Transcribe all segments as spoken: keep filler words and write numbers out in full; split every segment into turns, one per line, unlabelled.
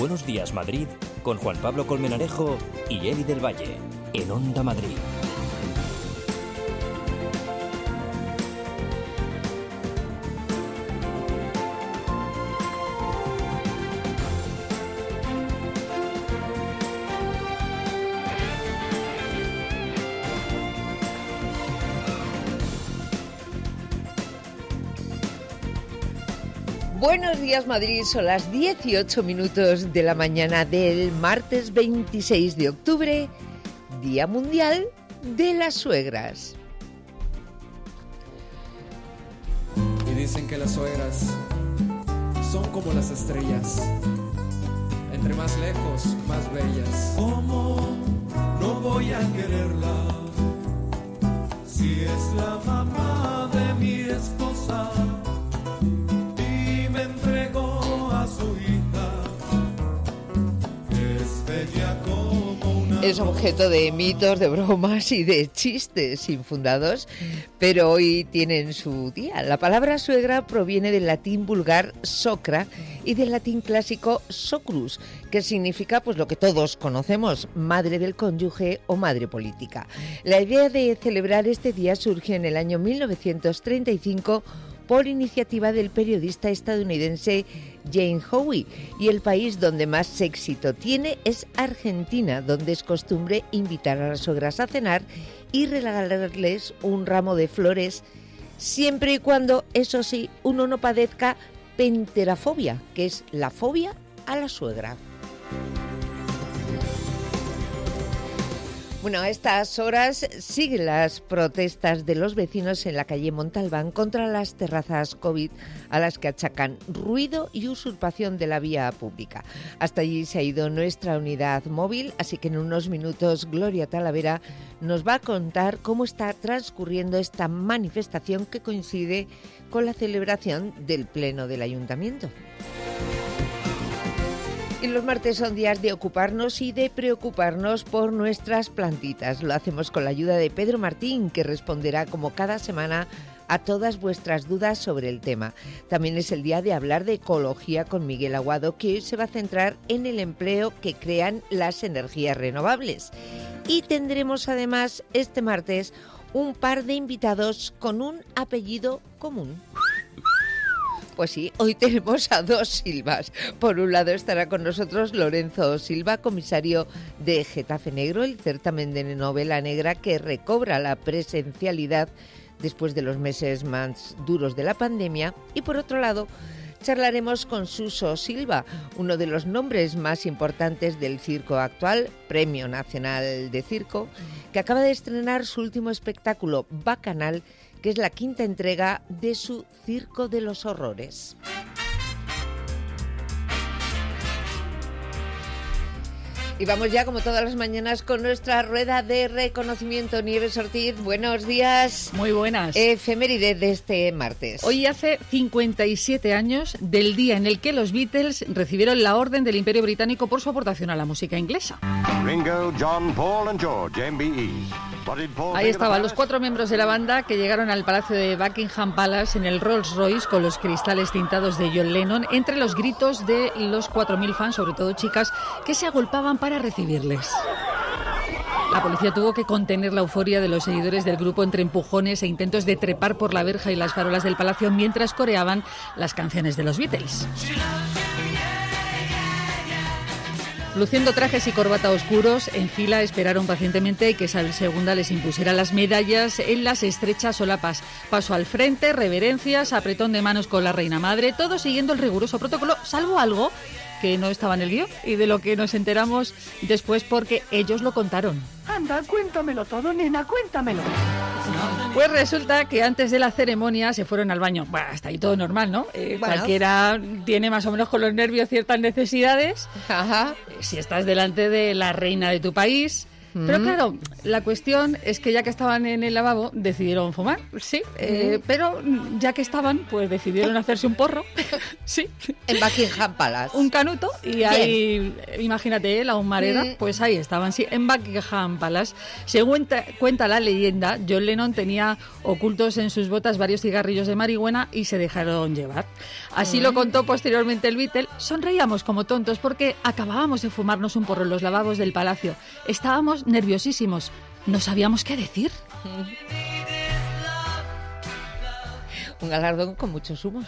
Buenos Días Madrid con Juan Pablo Colmenarejo y Eli del Valle en Onda Madrid.
Buenos días Madrid, son las dieciocho minutos de la mañana del martes veintiséis de octubre, Día Mundial de las Suegras.
Y dicen que las suegras son como las estrellas, entre más lejos, más bellas.
¿Cómo no voy a quererla si es la mamá de mi esposa? Me entregó a su hija, es bella como una...
Es objeto de mitos, de bromas y de chistes infundados, pero hoy tienen su día. La palabra suegra proviene del latín vulgar socra y del latín clásico socrus, que significa pues lo que todos conocemos, madre del cónyuge o madre política. La idea de celebrar este día surgió en el año mil novecientos treinta y cinco por iniciativa del periodista estadounidense Jane Howie, y el país donde más éxito tiene es Argentina, donde es costumbre invitar a las suegras a cenar y regalarles un ramo de flores, siempre y cuando, eso sí, uno no padezca penterafobia, que es la fobia a la suegra. Bueno, a estas horas siguen las protestas de los vecinos en la calle Montalbán contra las terrazas COVID a las que achacan ruido y usurpación de la vía pública. Hasta allí se ha ido nuestra unidad móvil, así que en unos minutos Gloria Talavera nos va a contar cómo está transcurriendo esta manifestación que coincide con la celebración del Pleno del Ayuntamiento. Y los martes son días de ocuparnos y de preocuparnos por nuestras plantitas. Lo hacemos con la ayuda de Pedro Martín, que responderá como cada semana a todas vuestras dudas sobre el tema. También es el día de hablar de ecología con Miguel Aguado, que hoy se va a centrar en el empleo que crean las energías renovables. Y tendremos además este martes un par de invitados con un apellido común. Pues sí, hoy tenemos a dos Silvas. Por un lado estará con nosotros Lorenzo Silva, comisario de Getafe Negro, el certamen de novela negra que recobra la presencialidad después de los meses más duros de la pandemia. Y por otro lado, charlaremos con Suso Silva, uno de los nombres más importantes del circo actual, Premio Nacional de Circo, que acaba de estrenar su último espectáculo, Bacanal, que es la quinta entrega de su Circo de los Horrores. Y vamos ya, como todas las mañanas, con nuestra rueda de reconocimiento. Nieves Ortiz, buenos días.
Muy buenas.
Efeméride de este martes.
Hoy hace cincuenta y siete años del día en el que los Beatles recibieron la Orden del Imperio Británico por su aportación a la música inglesa.
Ringo, John, Paul and George, M B E.
Ahí estaban los cuatro miembros de la banda que llegaron al Palacio de Buckingham Palace en el Rolls Royce con los cristales tintados de John Lennon, entre los gritos de los cuatro mil fans, sobre todo chicas, que se agolpaban para recibirles. La policía tuvo que contener la euforia de los seguidores del grupo entre empujones e intentos de trepar por la verja y las farolas del palacio mientras coreaban las canciones de los Beatles. Luciendo trajes y corbata oscuros, en fila esperaron pacientemente que Isabel segunda les impusiera las medallas en las estrechas solapas. Paso al frente, reverencias, apretón de manos con la reina madre, todo siguiendo el riguroso protocolo, salvo algo que no estaba en el guión y de lo que nos enteramos después porque ellos lo contaron.
Anda, cuéntamelo todo, nena, cuéntamelo.
Pues resulta que antes de la ceremonia se fueron al baño. Bueno, hasta ahí todo normal, ¿no? Eh, bueno. Cualquiera tiene más o menos con los nervios ciertas necesidades.
Ajá.
Si estás delante de la reina de tu país, Pero claro, la cuestión es que ya que estaban en el lavabo, decidieron fumar, sí, eh, mm. pero ya que estaban, pues decidieron hacerse un porro, sí.
En Buckingham Palace.
Un canuto, y Bien. ahí, imagínate, la humareda, mm. pues ahí estaban, sí, en Buckingham Palace. Según ta, cuenta la leyenda, John Lennon tenía ocultos en sus botas varios cigarrillos de marihuana y se dejaron llevar. Así mm. lo contó posteriormente el Beatle. Sonreíamos como tontos porque acabábamos de fumarnos un porro en los lavabos del palacio. Estábamos nerviosísimos, no sabíamos qué decir.
Un galardón con muchos humos.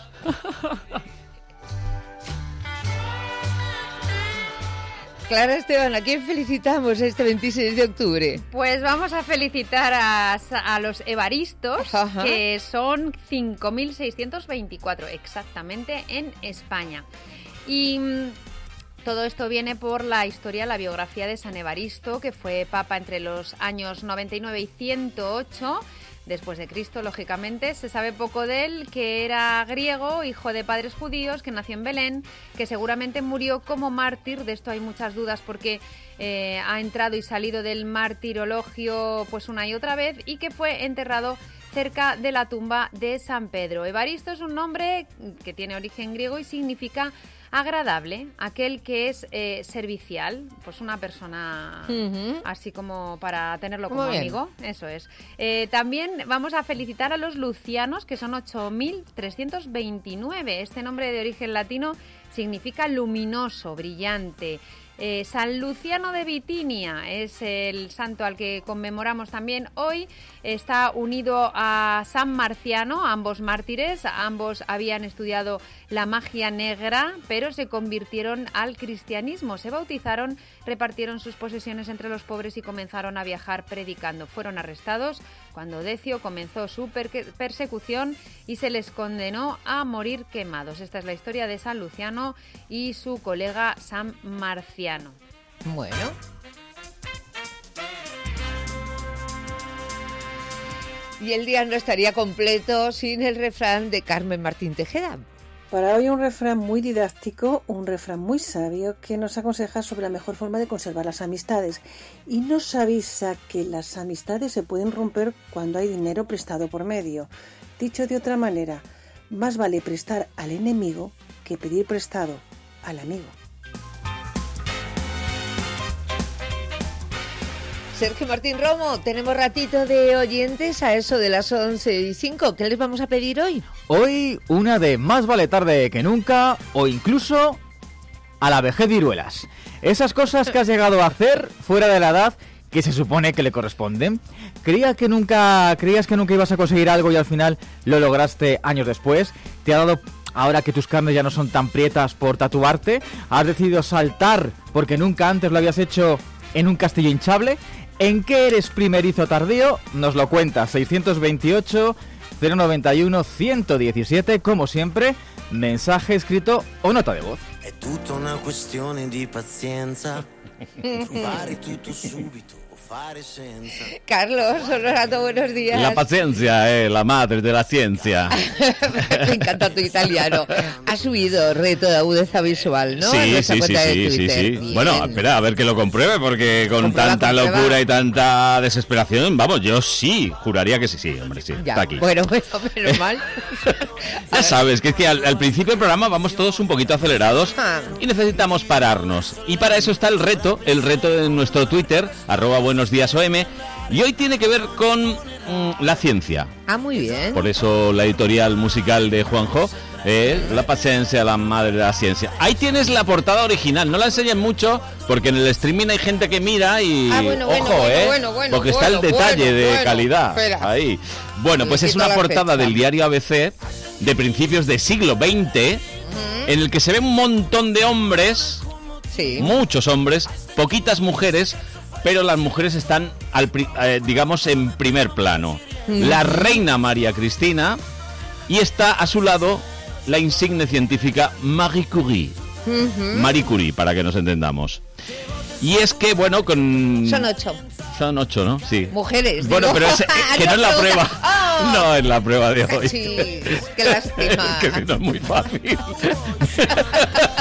Clara Esteban, ¿a quién felicitamos este veintiséis de octubre?
Pues vamos a felicitar a, a los evaristos, Ajá. que son cinco mil seiscientos veinticuatro exactamente en España. Y todo esto viene por la historia, la biografía de San Evaristo, que fue papa entre los años noventa y nueve y ciento ocho después de Cristo, lógicamente. Se sabe poco de él, que era griego, hijo de padres judíos, que nació en Belén, que seguramente murió como mártir. De esto hay muchas dudas porque eh, ha entrado y salido del martirologio pues una y otra vez, y que fue enterrado cerca de la tumba de San Pedro. Evaristo es un nombre que tiene origen griego y significa agradable, aquel que es eh, servicial, pues una persona uh-huh. así como para tenerlo como Muy amigo, bien. Eso es. Eh, también vamos a felicitar a los lucianos, que son ocho mil trescientos veintinueve. Este nombre de origen latino significa luminoso, brillante. Eh, San Luciano de Bitinia es el santo al que conmemoramos también hoy. Está unido a San Marciano, ambos mártires. Ambos habían estudiado la magia negra, pero se convirtieron al cristianismo. Se bautizaron, repartieron sus posesiones entre los pobres y comenzaron a viajar predicando. Fueron arrestados cuando Decio comenzó su per- persecución y se les condenó a morir quemados. Esta es la historia de San Luciano y su colega San Marciano.
Bueno. Y el día no estaría completo sin el refrán de Carmen Martín Tejeda.
Para hoy un refrán muy didáctico, un refrán muy sabio que nos aconseja sobre la mejor forma de conservar las amistades y nos avisa que las amistades se pueden romper cuando hay dinero prestado por medio. Dicho de otra manera, más vale prestar al enemigo que pedir prestado al amigo.
Sergio Martín Romo, tenemos ratito de oyentes a eso de las once y cinco. ¿Qué les vamos a pedir hoy?
Hoy una de más vale tarde que nunca, o incluso a la vejez viruelas. Esas cosas que has llegado a hacer fuera de la edad que se supone que le corresponden. ¿Creías que nunca, creías que nunca ibas a conseguir algo y al final lo lograste años después? ¿Te ha dado, ahora que tus carnes ya no son tan prietas, por tatuarte? ¿Has decidido saltar porque nunca antes lo habías hecho en un castillo hinchable? ¿En qué eres primerizo tardío? Nos lo cuenta seiscientos veintiocho, cero noventa y uno, ciento diecisiete, como siempre, mensaje escrito o nota de voz.
È tutta una questione di pazienza, trovare tutto subito.
Carlos Honorato, buenos días.
La paciencia es la madre de la ciencia.
Me encanta tu italiano. Has subido reto de agudeza visual, ¿no?
Sí, sí, sí, sí, sí, sí. Bueno, espera, a ver que lo compruebe, porque con comprueba, tanta comprueba. locura y tanta desesperación, vamos, yo sí, juraría que sí, sí, hombre, sí,
ya,
está aquí.
Bueno, bueno, menos mal.
Ya sabes, que es que al, al principio del programa vamos todos un poquito acelerados y necesitamos pararnos. Y para eso está el reto, el reto de nuestro Twitter, arroba buenos días O M, y hoy tiene que ver con mmm, la ciencia.
Ah, muy bien.
Por eso la editorial musical de Juanjo, eh, la paciencia, la madre de la ciencia. Ahí tienes la portada original, no la enseñan mucho porque en el streaming hay gente que mira y
ah, bueno,
ojo,
bueno,
eh,
bueno, bueno,
porque
bueno,
está el detalle
bueno,
de
bueno,
calidad.
Espera.
Ahí. Bueno, pues es una portada del diario A B C de principios del siglo veinte, uh-huh. en el que se ve un montón de hombres,
sí.
muchos hombres, poquitas mujeres, pero las mujeres están, al, eh, digamos, en primer plano. Mm. La reina María Cristina, y está a su lado la insigne científica Marie Curie. Mm-hmm. Marie Curie, para que nos entendamos. Y es que, bueno, con...
Son ocho.
Son ocho, ¿no? Sí.
Mujeres.
Bueno,
digo.
pero es, que no es la prueba. Oh. No es la prueba de hoy.
Sí, qué lástima.
Que no es muy fácil.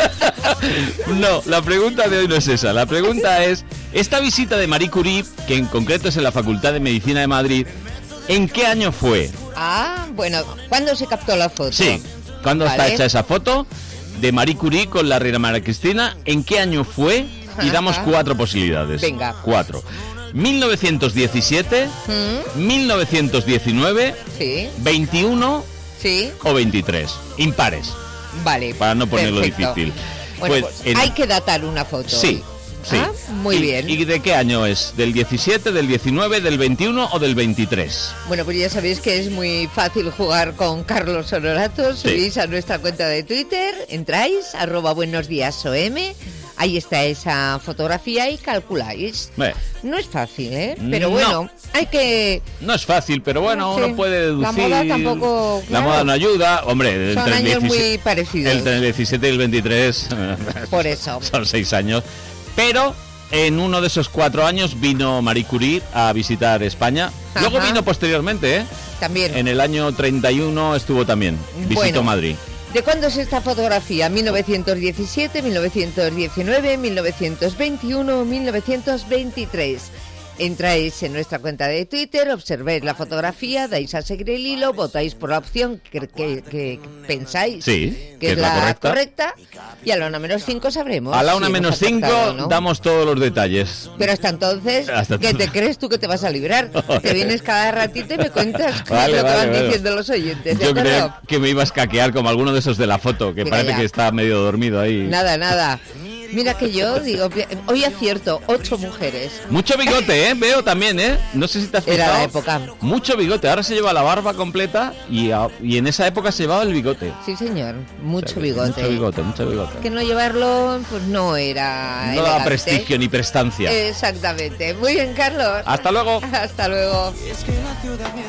No, la pregunta de hoy no es esa. La pregunta es, esta visita de Marie Curie, que en concreto es en la Facultad de Medicina de Madrid, ¿en qué año fue?
Ah, bueno, ¿cuándo se captó la foto?
Sí, ¿cuándo
vale.
está hecha esa foto de Marie Curie con la reina María Cristina? ¿En qué año fue? Y damos cuatro posibilidades.
Venga.
Cuatro. mil novecientos diecisiete,
¿Mm?
mil novecientos diecinueve,
Sí.
veintiuno
Sí.
o veintitrés. Impares.
Vale.
Para no ponerlo
perfecto.
difícil.
Bueno,
Pues,
pues,
en-
hay que datar una foto.
Sí. Sí.
Ah, muy
¿Y-
bien.
¿Y de qué año es? ¿Del diecisiete, del diecinueve, del veintiuno o del veintitrés?
Bueno, pues ya sabéis que es muy fácil jugar con Carlos Honorato.
Sí.
Subís a nuestra cuenta de Twitter, entráis, arroba buenos días O M. Ahí está esa fotografía y calculáis.
Bueno,
No es fácil, ¿eh? Pero
No.
bueno, hay que...
no es fácil, pero bueno,
Sí.
uno puede deducir.
La moda tampoco,
La
claro.
moda no ayuda. Hombre,
Son
entre el
años muy
diecisiete
parecidos.
Entre el diecisiete y el veintitrés.
Por eso.
Son seis años. Pero en uno de esos cuatro años vino Marie Curie a visitar España. Luego
Ajá.
vino posteriormente, ¿eh?
También.
En el año treinta y uno estuvo también. Visitó
Bueno.
Madrid.
¿De cuándo es esta fotografía? ¿mil novecientos diecisiete, mil novecientos diecinueve, mil novecientos veintiuno o mil novecientos veintitrés? Entráis en nuestra cuenta de Twitter, observéis la fotografía, dais a seguir el hilo, votáis por la opción que, que- que pensáis
Sí,
que es la correcta. Y a la una menos cinco sabremos.
A la
si
una
hemos
menos cinco
acertado, ¿no?
damos todos los detalles.
Pero hasta entonces,
Hasta
¿qué te
entonces.
crees tú que te vas a librar? Te vienes cada ratito y me cuentas qué
Vale,
es lo que
vale,
van
vale.
diciendo los oyentes. ¿de
Yo
acuerdo?
creo que me iba a escaquear como alguno de esos de la foto, que
Mira
parece
ya.
que está medio dormido ahí.
Nada, nada. Mira que yo digo, hoy acierto, ocho mujeres.
Mucho bigote, ¿eh? Veo también, ¿eh? No sé si te has
Era
fijado.
la época.
Mucho bigote. Ahora se lleva la barba completa y, a- y en esa época se llevaba el bigote.
Sí, señor, mucho
O sea que
bigote.
Mucho bigote, mucho bigote.
Que no llevarlo, pues no era
No daba
elegante.
prestigio ni prestancia.
Exactamente. Muy bien, Carlos.
Hasta luego.
Hasta luego.
Y es que la ciudad me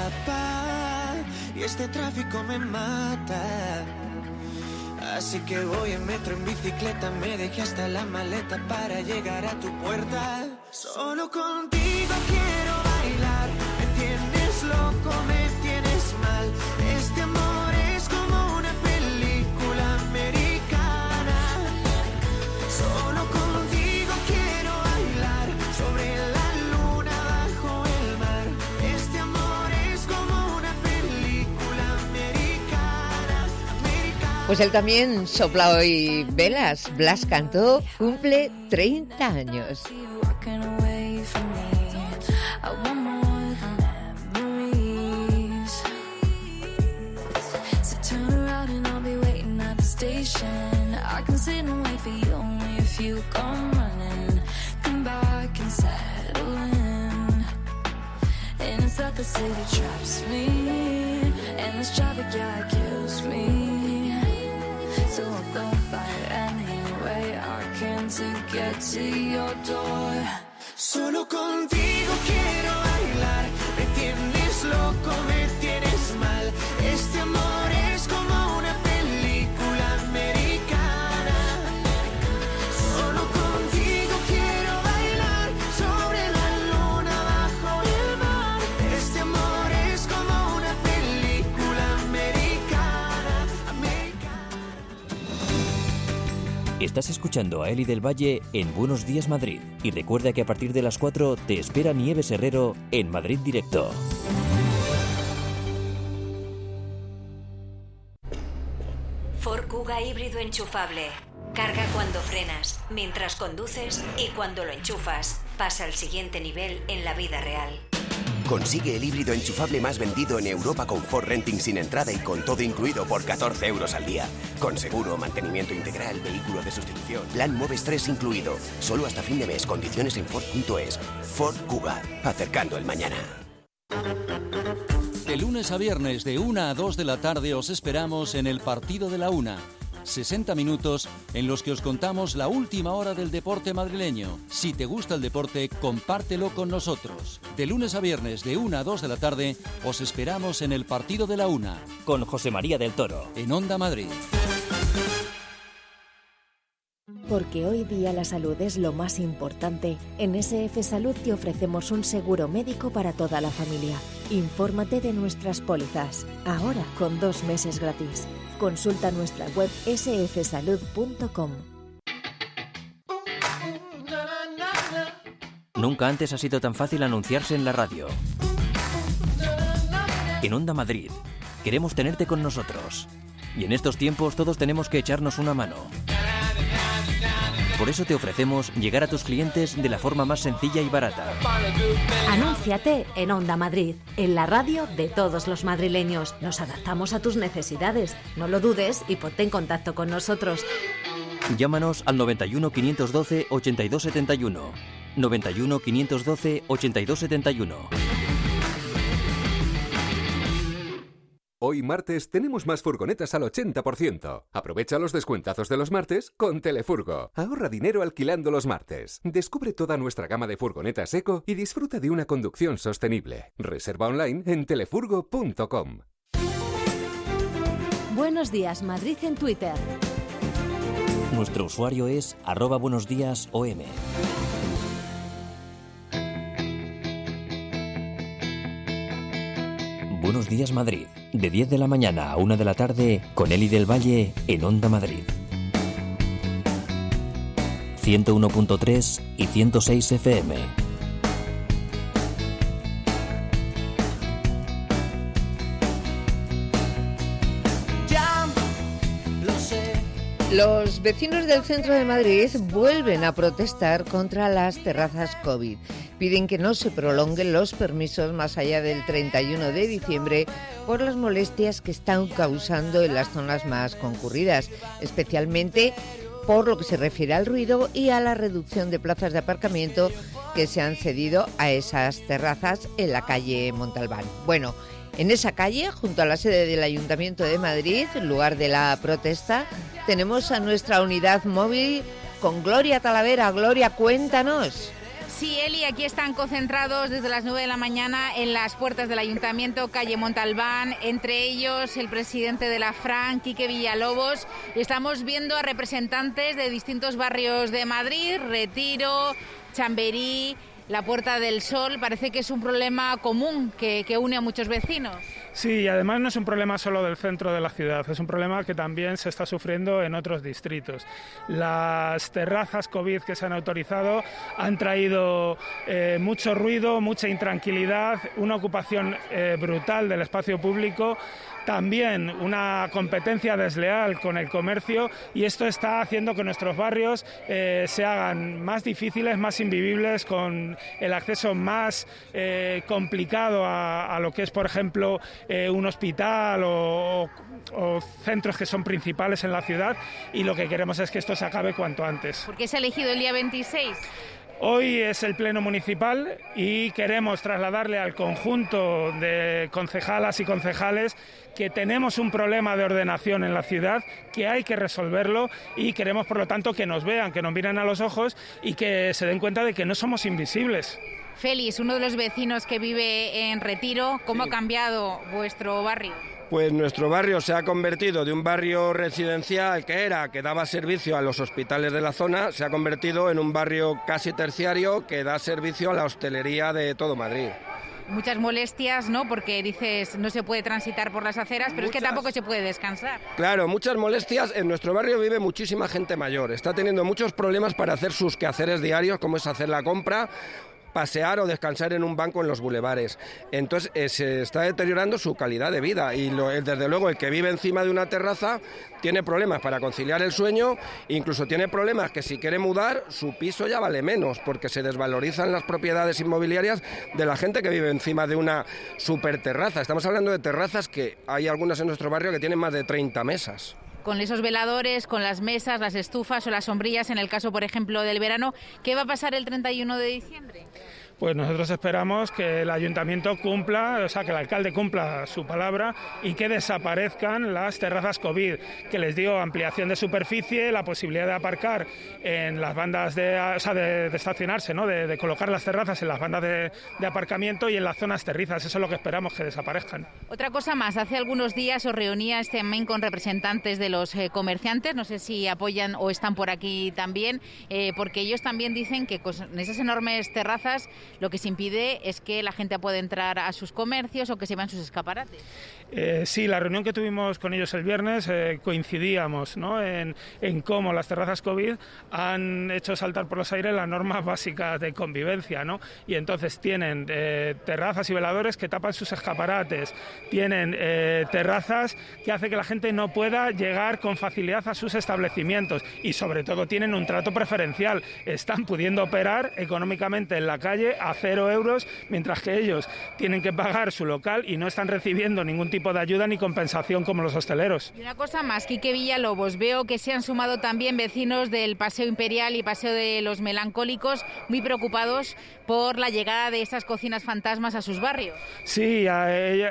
atrapa y este tráfico me mata. Así que voy en metro, en bicicleta, me dejé hasta la maleta para llegar a tu puerta. Solo contigo quiero bailar, me tienes loco, me tienes mal. Este amor es como una película americana. Solo contigo quiero bailar, sobre la luna bajo el mar. Este amor es como una película americana, americana.
Pues él también sopla hoy velas. Blas Cantó cumple treinta años.
Walking away from me, I want more than memories. So turn around and I'll be waiting at the station. I can sit and wait for you only if you come running. Come back and settle in. And it's that the city traps me, and this traffic, yeah, it kills me. So I'll go by any way I can to get to your door.
Solo contigo quiero bailar, me tienes loco, me tienes mal. Este amor es como una película americana. Solo contigo quiero bailar, sobre la luna bajo el mar. Este amor es como una película americana, americana.
Estás escuchando a Eli del Valle en Buenos Días Madrid. Y recuerda que a partir de las cuatro te espera Nieves Herrero en Madrid Directo.
Ford Kuga híbrido enchufable. Carga cuando frenas, mientras conduces y cuando lo enchufas. Pasa al siguiente nivel en la vida real.
Consigue el híbrido enchufable más vendido en Europa con Ford Renting sin entrada y con todo incluido por catorce euros al día. Con seguro, mantenimiento integral, vehículo de sustitución, plan Moves tres incluido. Solo hasta fin de mes. Condiciones en Ford punto es. Ford Kuga. Acercando el mañana.
De lunes a viernes de una a dos de la tarde os esperamos en el Partido de la Una. sesenta minutos en los que os contamos la última hora del deporte madrileño. Si te gusta el deporte, compártelo con nosotros. De lunes a viernes de una a dos de la tarde os esperamos en el Partido de la Una.
Con José María del Toro.
En Onda Madrid.
Porque hoy día la salud es lo más importante, en S F Salud te ofrecemos un seguro médico para toda la familia. Infórmate de nuestras pólizas, ahora con dos meses gratis. Consulta nuestra web ese efe salud punto com.
Nunca antes ha sido tan fácil anunciarse en la radio. En Onda Madrid, queremos tenerte con nosotros. Y en estos tiempos todos tenemos que echarnos una mano. Por eso te ofrecemos llegar a tus clientes de la forma más sencilla y barata.
Anúnciate en Onda Madrid, en la radio de todos los madrileños. Nos adaptamos a tus necesidades. No lo dudes y ponte en contacto con nosotros.
Llámanos al noventa y uno, quinientos doce, ochenta y dos setenta y uno. noventa y uno, quinientos doce, ochenta y dos setenta y uno.
Hoy martes tenemos más furgonetas al ochenta por ciento. Aprovecha los descuentazos de los martes con Telefurgo. Ahorra dinero alquilando los martes. Descubre toda nuestra gama de furgonetas eco y disfruta de una conducción sostenible. Reserva online en telefurgo punto com.
Buenos días, Madrid en Twitter.
Nuestro usuario es arroba buenos días O M. Buenos días Madrid, de diez de la mañana a una de la tarde, con Eli del Valle en Onda Madrid. ciento uno punto tres y ciento seis F M.
Ya lo sé. Los vecinos del centro de Madrid vuelven a protestar contra las terrazas COVID. Piden que no se prolonguen los permisos más allá del treinta y uno de diciembre por las molestias que están causando en las zonas más concurridas, especialmente por lo que se refiere al ruido y a la reducción de plazas de aparcamiento que se han cedido a esas terrazas en la calle Montalbán. Bueno, en esa calle, junto a la sede del Ayuntamiento de Madrid, lugar de la protesta, tenemos a nuestra unidad móvil con Gloria Talavera. Gloria, cuéntanos.
Sí, Eli, aquí están concentrados desde las nueve de la mañana en las puertas del Ayuntamiento, calle Montalbán, entre ellos el presidente de la Fran, Quique Villalobos, y estamos viendo a representantes de distintos barrios de Madrid, Retiro, Chamberí, la Puerta del Sol. Parece que es un problema común que, que une a muchos vecinos.
Sí, y además no es un problema solo del centro de la ciudad, es un problema que también se está sufriendo en otros distritos. Las terrazas COVID que se han autorizado han traído eh, mucho ruido, mucha intranquilidad, una ocupación eh, brutal del espacio público, también una competencia desleal con el comercio, y esto está haciendo que nuestros barrios eh, se hagan más difíciles, más invivibles, con el acceso más eh, complicado a, a lo que es, por ejemplo, eh, un hospital o, o centros que son principales en la ciudad, y lo que queremos es que esto se acabe cuanto antes.
¿Por qué se ha elegido el día veintiséis?
Hoy es el pleno municipal y queremos trasladarle al conjunto de concejalas y concejales que tenemos un problema de ordenación en la ciudad, que hay que resolverlo, y queremos, por lo tanto, que nos vean, que nos miren a los ojos y que se den cuenta de que no somos invisibles.
Félix, uno de los vecinos que vive en Retiro, ¿cómo sí. ha cambiado vuestro barrio?
Pues nuestro barrio se ha convertido de un barrio residencial que era, que daba servicio a los hospitales de la zona, se ha convertido en un barrio casi terciario que da servicio a la hostelería de todo Madrid.
Muchas molestias, ¿no? Porque dices, no se puede transitar por las aceras, pero muchas... es que tampoco se puede descansar.
Claro, muchas molestias. En nuestro barrio vive muchísima gente mayor. Está teniendo muchos problemas para hacer sus quehaceres diarios, como es hacer la compra, pasear o descansar en un banco en los bulevares. Entonces eh, se está deteriorando su calidad de vida, y lo, desde luego el que vive encima de una terraza tiene problemas para conciliar el sueño, incluso tiene problemas que si quiere mudar su piso ya vale menos, porque se desvalorizan las propiedades inmobiliarias de la gente que vive encima de una superterraza. Estamos hablando de terrazas que hay algunas en nuestro barrio que tienen más de treinta mesas.
Con esos veladores, con las mesas, las estufas o las sombrillas, en el caso, por ejemplo, del verano, ¿qué va a pasar el treinta y uno de diciembre?
pues nosotros esperamos que el ayuntamiento cumpla, o sea, que el alcalde cumpla su palabra y que desaparezcan las terrazas COVID, que les dio ampliación de superficie, la posibilidad de aparcar en las bandas de, o sea, de, de estacionarse, ¿no? De, de colocar las terrazas en las bandas de, de aparcamiento y en las zonas terrizas. Eso es lo que esperamos, que desaparezcan.
Otra cosa más, hace algunos días os reunía este main con representantes de los eh, comerciantes, no sé si apoyan o están por aquí también, eh, porque ellos también dicen que con esas enormes terrazas lo que se impide es que la gente pueda entrar a sus comercios o que se vean sus escaparates.
Eh, sí, la reunión que tuvimos con ellos el viernes eh, coincidíamos, ¿no? en, en cómo las terrazas COVID han hecho saltar por los aires las normas básicas de convivencia, ¿no? Y entonces tienen eh, terrazas y veladores que tapan sus escaparates, tienen eh, terrazas que hace que la gente no pueda llegar con facilidad a sus establecimientos y sobre todo tienen un trato preferencial, están pudiendo operar económicamente en la calle a cero euros, mientras que ellos tienen que pagar su local y no están recibiendo ningún tipo de ayuda ni compensación como los hosteleros.
Y una cosa más, Quique Villalobos, veo que se han sumado también vecinos del Paseo Imperial y Paseo de los Melancólicos muy preocupados por la llegada de esas cocinas fantasmas a sus barrios.
Sí, eh,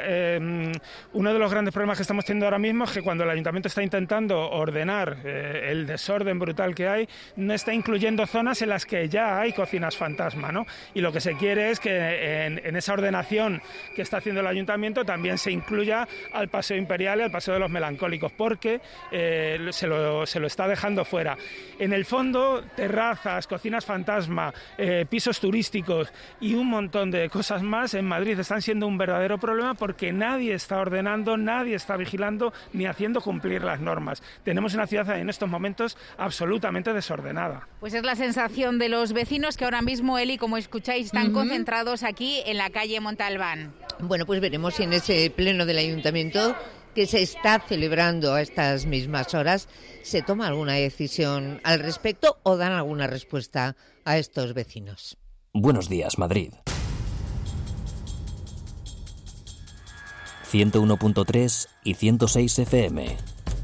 eh, uno de los grandes problemas que estamos teniendo ahora mismo es que cuando el ayuntamiento está intentando ordenar eh, el desorden brutal que hay, no está incluyendo zonas en las que ya hay cocinas fantasma, ¿no? Y lo que se quiere es que en, en esa ordenación que está haciendo el ayuntamiento también se incluya al Paseo Imperial y al Paseo de los Melancólicos, porque eh, se, lo, se lo está dejando fuera. En el fondo, terrazas, cocinas fantasma, eh, pisos turísticos y un montón de cosas más en Madrid están siendo un verdadero problema porque nadie está ordenando, nadie está vigilando ni haciendo cumplir las normas. Tenemos una ciudad en estos momentos absolutamente desordenada.
Pues es la sensación de los vecinos que ahora mismo, Eli, como escucháis, están uh-huh. concentrados aquí en la calle Montalbán.
Bueno, pues veremos si en ese pleno del ayuntamiento que se está celebrando a estas mismas horas se toma alguna decisión al respecto o dan alguna respuesta a estos vecinos.
Buenos días, Madrid. ciento uno punto tres y ciento seis F M.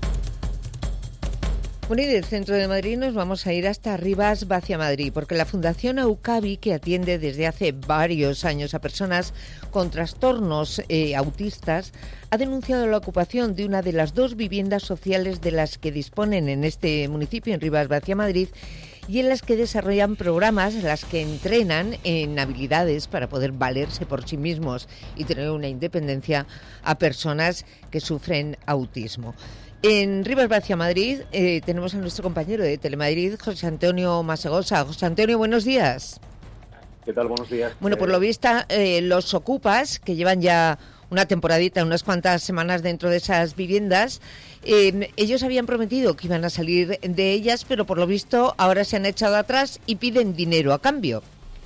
Bueno, y del centro de Madrid nos vamos a ir hasta Rivas Vacia Madrid, porque la Fundación Aucavi, que atiende desde hace varios años a personas con trastornos eh, autistas, ha denunciado la ocupación de una de las dos viviendas sociales de las que disponen en este municipio, en Rivas Vacia Madrid, y en las que desarrollan programas, en las que entrenan en habilidades para poder valerse por sí mismos y tener una independencia a personas que sufren autismo. En Rivas Vacia Madrid eh, tenemos a nuestro compañero de Telemadrid, José Antonio Masegosa. José Antonio, buenos días.
¿Qué tal? Buenos días.
Bueno, por lo visto, eh, los ocupas, que llevan ya una temporadita, unas cuantas semanas dentro de esas viviendas, eh, ellos habían prometido que iban a salir de ellas, pero por lo visto ahora se han echado atrás y piden dinero a cambio.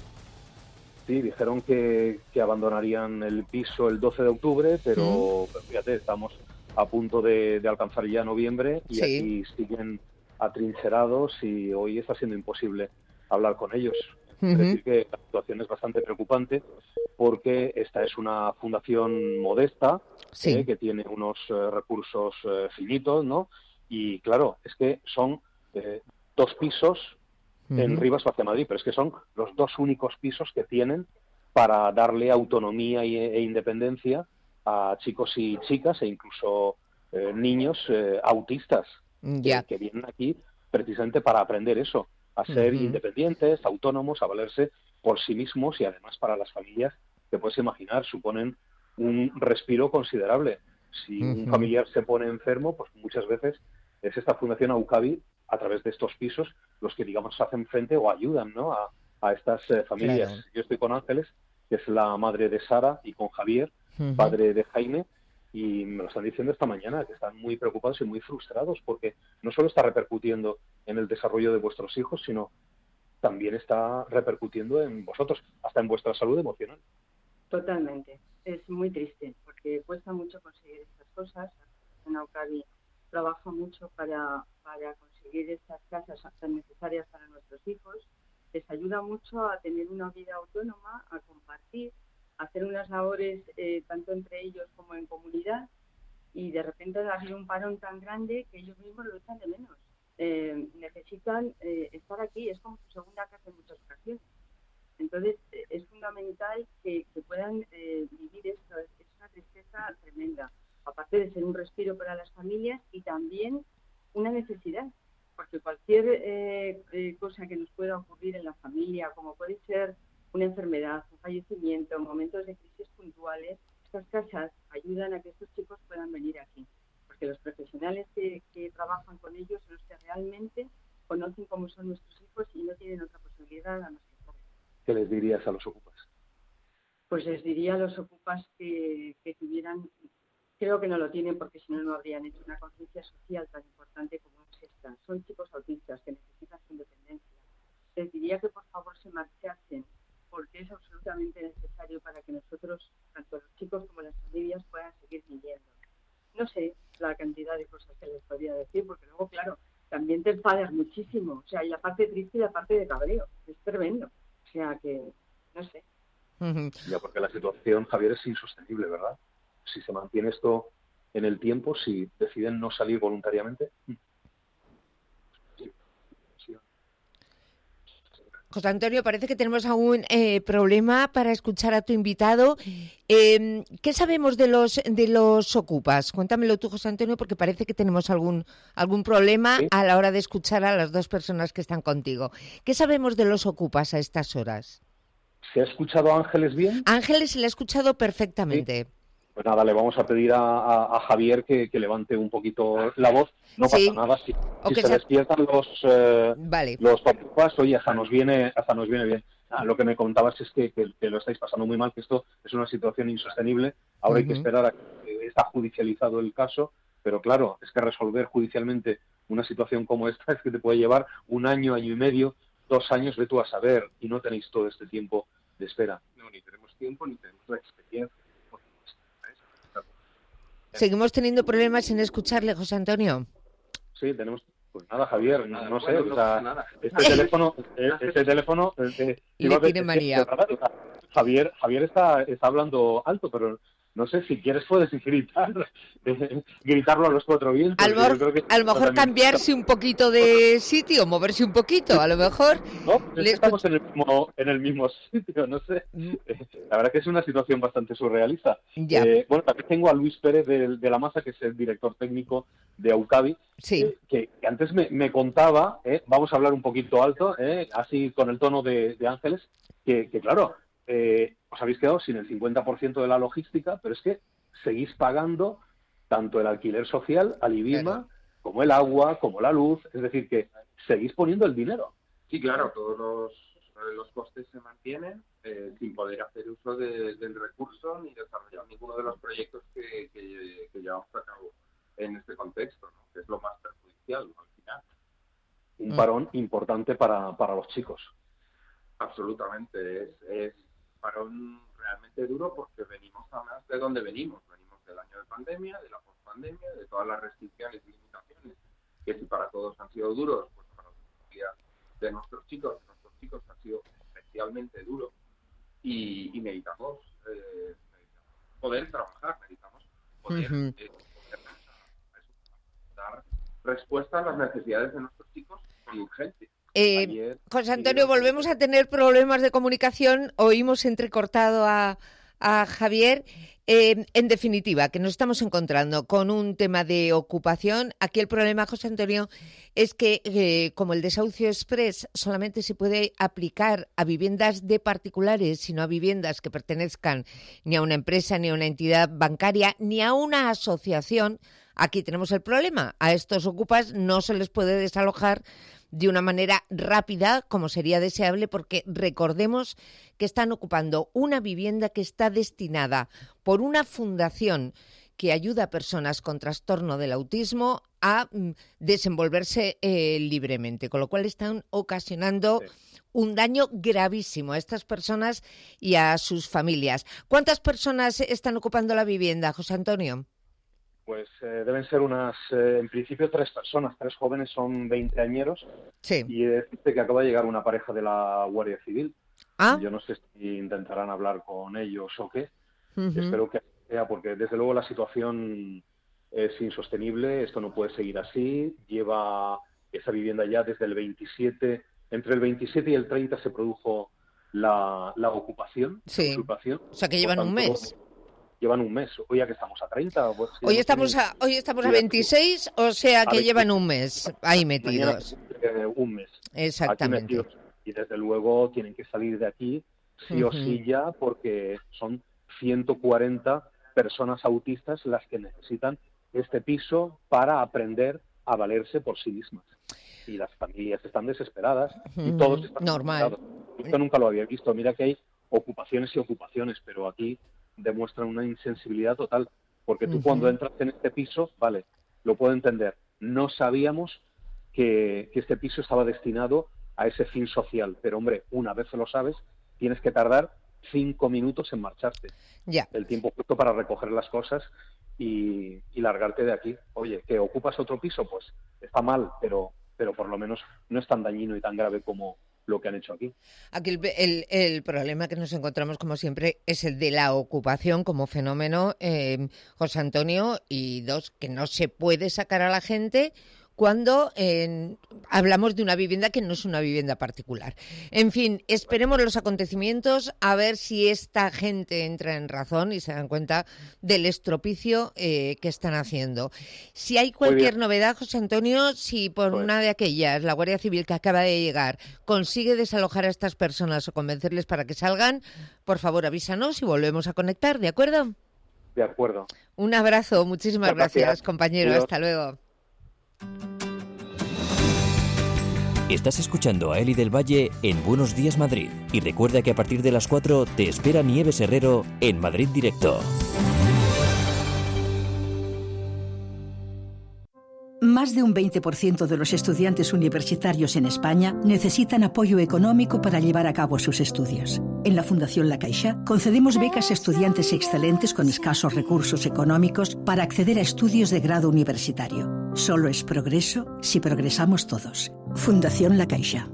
Sí, dijeron que, que abandonarían el piso el doce de octubre, pero mm. fíjate, estamos a punto de, de alcanzar ya noviembre y sí. Aquí siguen atrincherados y hoy está siendo imposible hablar con ellos. Uh-huh. Es decir, que la situación es bastante preocupante porque esta es una fundación modesta, sí. eh, que tiene unos eh, recursos eh, finitos, ¿no? Y claro, es que son eh, dos pisos uh-huh. en Rivas Vacia Madrid, pero es que son los dos únicos pisos que tienen para darle autonomía e, e independencia a chicos y chicas e incluso eh, niños eh, autistas
yeah.
que, que vienen aquí precisamente para aprender eso, a ser uh-huh. independientes, autónomos, a valerse por sí mismos y además para las familias, te puedes imaginar, suponen un respiro considerable. Si uh-huh. un familiar se pone enfermo, pues muchas veces es esta Fundación Aucavi, a través de estos pisos, los que digamos hacen frente o ayudan, ¿no? a, a estas eh, familias. Claro. Yo estoy con Ángeles, que es la madre de Sara, y con Javier, Uh-huh. padre de Jaime, y me lo están diciendo esta mañana, que están muy preocupados y muy frustrados porque no solo está repercutiendo en el desarrollo de vuestros hijos, sino también está repercutiendo en vosotros, hasta en vuestra salud emocional.
Totalmente. Es muy triste porque cuesta mucho conseguir estas cosas. En Aucavi trabaja mucho para, para conseguir estas casas tan necesarias para nuestros hijos. Les ayuda mucho a tener una vida autónoma, a compartir, hacer unas labores eh, tanto entre ellos como en comunidad, y de repente ha habido un parón tan grande que ellos mismos lo echan de menos. Eh, necesitan eh, estar aquí, es como su segunda casa en muchas ocasiones. Entonces eh, es un fundamental que, que puedan eh, vivir esto. Es, es una tristeza tremenda, aparte de ser un respiro para las familias y también una necesidad, porque cualquier eh, eh, cosa que nos pueda ocurrir en la familia, como puede ser una enfermedad, un fallecimiento, momentos de crisis puntuales, estas casas ayudan a que estos chicos puedan venir aquí, porque los profesionales que, que trabajan con ellos son los que realmente conocen cómo son nuestros hijos y no tienen otra posibilidad a más que estar.
¿Qué les dirías a los ocupas?
Pues les diría a los ocupas que, que tuvieran, creo que no lo tienen porque si no, no habrían hecho una conciencia social tan importante como es esta. Son chicos autistas que necesitan su independencia. Les diría que por favor se marchasen, porque es absolutamente necesario para que nosotros, tanto los chicos como las familias, puedan seguir viviendo. No sé la cantidad de cosas que les podría decir, porque luego, claro, también te enfadas muchísimo. O sea, hay la parte triste y la parte de cabreo. Es tremendo. O sea, que, no sé.
Ya, porque la situación, Javier, es insostenible, ¿verdad? Si se mantiene esto en el tiempo, si deciden no salir voluntariamente...
José Antonio, parece que tenemos algún eh, problema para escuchar a tu invitado. Eh, ¿Qué sabemos de los de los ocupas? Cuéntamelo tú, José Antonio, porque parece que tenemos algún algún problema ¿Sí? a la hora de escuchar a las dos personas que están contigo. ¿Qué sabemos de los ocupas a estas horas?
¿Se ha escuchado a Ángeles bien?
Ángeles se le ha escuchado perfectamente.
¿Sí? Pues nada, le vamos a pedir a, a, a Javier que, que levante un poquito la voz. No
sí.
pasa nada, si, si se
sea...
despiertan los eh,
vale.
los ocupas, oye, hasta nos viene, hasta nos viene bien. Ah, lo que me contabas es que, que, que lo estáis pasando muy mal, que esto es una situación insostenible. Ahora uh-huh. hay que esperar a que está judicializado el caso, pero claro, es que resolver judicialmente una situación como esta es que te puede llevar un año, año y medio, dos años, ve tú a saber, y no tenéis todo este tiempo de espera.
No, ni tenemos tiempo, ni tenemos la experiencia.
¿Seguimos teniendo problemas en escucharle, José Antonio?
Sí, tenemos... Pues nada, Javier, nada, no bueno, sé, no, o sea, nada. este teléfono, este teléfono... Eh,
Le tiene manía.
Javier, Javier está, está hablando alto, pero no sé, si quieres puedes gritar, eh, gritarlo a los cuatro vientos.
A lo mejor, que a lo mejor cambiarse un poquito de sitio, moverse un poquito, a lo mejor...
No, pues es estamos en el, mismo, en el mismo sitio, no sé. La verdad que es una situación bastante surrealista.
Ya.
Eh, bueno, también tengo a Luis Pérez de, de la Masa, que es el director técnico de Aucavi,
sí.
eh, que, que antes me, me contaba, eh, vamos a hablar un poquito alto, eh, así con el tono de, de Ángeles, que, que claro... Eh, os habéis quedado sin el cincuenta por ciento de la logística, pero es que seguís pagando tanto el alquiler social al IBIMA, claro. como el agua, como la luz, es decir, que seguís poniendo el dinero.
Sí, claro, todos los, los costes se mantienen eh, sin poder hacer uso de, del recurso ni desarrollar ninguno de los proyectos que, que, que llevamos a cabo en este contexto, ¿no? Que es lo más perjudicial, ¿no? Al final.
Un mm. parón importante para, para los chicos.
Absolutamente, es... es parón realmente duro porque venimos además de donde venimos, venimos del año de pandemia, de la pospandemia, de todas las restricciones y limitaciones que si para todos han sido duros, pues para la mayoría de nuestros chicos, de nuestros chicos ha sido especialmente duro y, y necesitamos, eh, necesitamos poder trabajar, necesitamos poder, uh-huh. eh, poder a, a eso, dar respuesta a las necesidades de nuestros chicos con urgencia.
Eh,
Ayer,
José Antonio, volvemos a tener problemas de comunicación. Oímos entrecortado a, a Javier. Eh, en definitiva, que nos estamos encontrando con un tema de ocupación. Aquí el problema, José Antonio, es que eh, como el desahucio express solamente se puede aplicar a viviendas de particulares, sino a viviendas que pertenezcan ni a una empresa, ni a una entidad bancaria, ni a una asociación. Aquí tenemos el problema. A estos ocupas no se les puede desalojar de una manera rápida, como sería deseable, porque recordemos que están ocupando una vivienda que está destinada por una fundación que ayuda a personas con trastorno del autismo a mm, desenvolverse eh, libremente, con lo cual están ocasionando sí. un daño gravísimo a estas personas y a sus familias. ¿Cuántas personas están ocupando la vivienda, José Antonio?
Pues eh, deben ser unas, eh, en principio, tres personas. Tres jóvenes son veinteañeros.
Sí.
Y decirte que acaba de llegar una pareja de la Guardia Civil.
¿Ah?
Yo no sé si intentarán hablar con ellos o qué.
Uh-huh.
Espero que sea, porque desde luego la situación es insostenible. Esto no puede seguir así. Lleva esa vivienda ya desde el veintisiete. Entre el veintisiete y el treinta se produjo la, la ocupación.
Sí.
La ocupación.
O sea, que llevan
Por
un
tanto,
mes.
Llevan un mes. Hoy ya que estamos a treinta. Pues, sí,
Hoy
no
estamos
tienen-
a, hoy estamos a
Mira,
veintiséis, o sea
a
que
veinte.
llevan un mes ahí
Mañana
metidos.
cumple un mes.
Exactamente.
Aquí metidos. Y desde luego tienen que salir de aquí sí o
Ujú.
sí ya, porque son ciento cuarenta personas autistas las que necesitan este piso para aprender a valerse por sí mismas. Y las familias están desesperadas y
Ujú.
todos están
Normal.
desesperados. Esto nunca lo había visto. Mira que hay ocupaciones y ocupaciones, pero aquí demuestran una insensibilidad total. Porque tú
Ujú.
cuando entras en este piso, vale, lo puedo entender. No sabíamos que, que este piso estaba destinado a ese fin social. Pero, hombre, una vez lo sabes, tienes que tardar cinco minutos en marcharte.
Ya.
El tiempo justo para recoger las cosas y, y largarte de aquí. Oye, ¿que ocupas otro piso? Pues está mal, pero, pero por lo menos no es tan dañino y tan grave como lo que han hecho aquí.
Aquí el, el- el problema que nos encontramos, como siempre, es el de la ocupación como fenómeno, eh, José Antonio, y dos, que no se puede sacar a la gente cuando eh, hablamos de una vivienda que no es una vivienda particular. En fin, esperemos los acontecimientos a ver si esta gente entra en razón y se dan cuenta del estropicio eh, que están haciendo. Si hay cualquier novedad, José Antonio, si por una de aquellas, la Guardia Civil que acaba de llegar, consigue desalojar a estas personas o convencerles para que salgan, por favor avísanos y volvemos a conectar, ¿de acuerdo?
De acuerdo.
Un abrazo, muchísimas
Muchas
gracias,
gracias.
compañero,
Adiós.
hasta luego.
Estás escuchando a Eli del Valle en Buenos Días Madrid. Y recuerda que a partir de las cuatro te espera Nieves Herrero en Madrid Directo.
Más de un veinte por ciento de los estudiantes universitarios en España necesitan apoyo económico para llevar a cabo sus estudios. En la Fundación La Caixa concedemos becas a estudiantes excelentes con escasos recursos económicos para acceder a estudios de grado universitario. Solo es progreso si progresamos todos. Fundación La Caixa.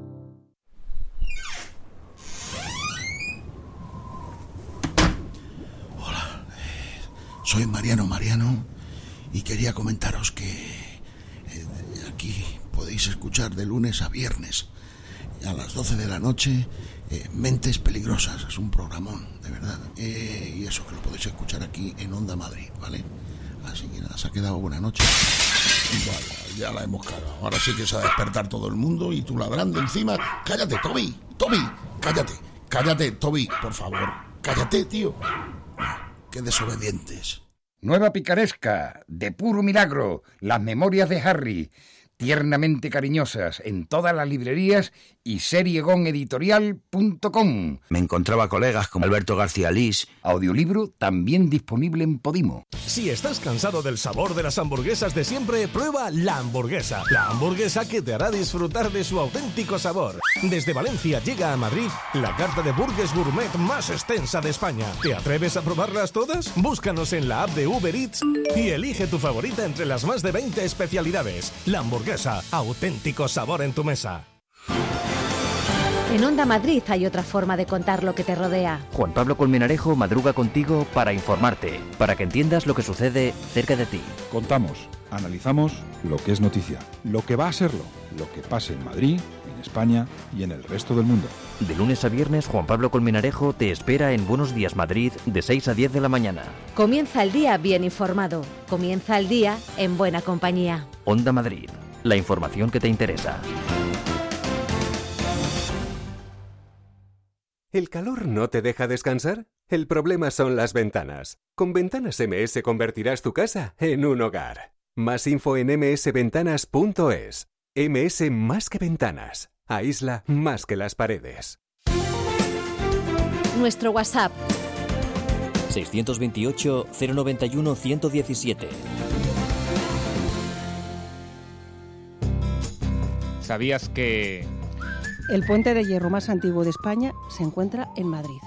Soy Mariano Mariano y quería comentaros que eh, aquí podéis escuchar de lunes a viernes a las doce de la noche eh, Mentes Peligrosas. Es un programón, de verdad. Eh, y eso que lo podéis escuchar aquí en Onda Madrid, ¿vale? Así que nada, se ha quedado buena noche. Vaya, ya la hemos cagado. Ahora sí que se va a despertar todo el mundo y tú ladrando encima. ¡Cállate, Toby! ¡Toby! ¡Cállate! ¡Cállate, Toby! Por favor, cállate, tío. ¡Qué desobedientes!
Nueva picaresca, de puro milagro, las memorias de Harry, tiernamente cariñosas en todas las librerías y seriegon editorial punto com.
Me encontraba colegas como Alberto García Lís.
Audiolibro también disponible en Podimo.
Si estás cansado del sabor de las hamburguesas de siempre, prueba La Hamburguesa. La hamburguesa que te hará disfrutar de su auténtico sabor. Desde Valencia llega a Madrid la carta de burgers gourmet más extensa de España. ¿Te atreves a probarlas todas? Búscanos en la app de Uber Eats y elige tu favorita entre las más de veinte especialidades. La Hamburguesa, auténtico sabor en tu mesa.
En Onda Madrid hay otra forma de contar lo que te rodea.
Juan Pablo Colmenarejo madruga contigo para informarte, para que entiendas lo que sucede cerca de ti.
Contamos, analizamos lo que es noticia, lo que va a serlo, lo que pasa en Madrid, en España y en el resto del mundo.
De lunes a viernes, Juan Pablo Colmenarejo te espera en Buenos Días Madrid de seis a diez de la mañana.
Comienza el día bien informado. Comienza el día en buena compañía.
Onda Madrid, la información que te interesa.
¿El calor no te deja descansar? El problema son las ventanas. Con Ventanas M S convertirás tu casa en un hogar. Más info en eme ese ventanas punto es. M S más que ventanas. Aísla más que las paredes.
Nuestro WhatsApp.
seiscientos veintiocho, cero noventa y uno, ciento diecisiete.
¿Sabías que...?
El puente de hierro más antiguo de España se encuentra en Madrid.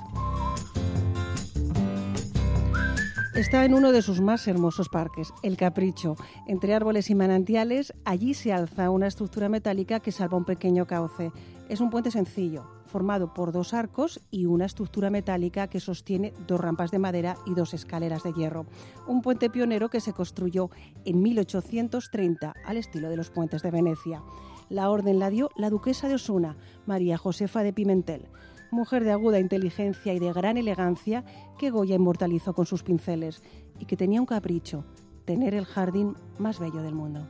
Está en uno de sus más hermosos parques, El Capricho. Entre árboles y manantiales, allí se alza una estructura metálica que salva un pequeño cauce. Es un puente sencillo, formado por dos arcos y una estructura metálica que sostiene dos rampas de madera y dos escaleras de hierro. Un puente pionero que se construyó en mil ochocientos treinta, al estilo de los puentes de Venecia. La orden la dio la duquesa de Osuna, María Josefa de Pimentel.
mujer de aguda inteligencia y de gran elegancia que Goya inmortalizó con sus pinceles y que tenía un capricho, tener el jardín más bello del mundo.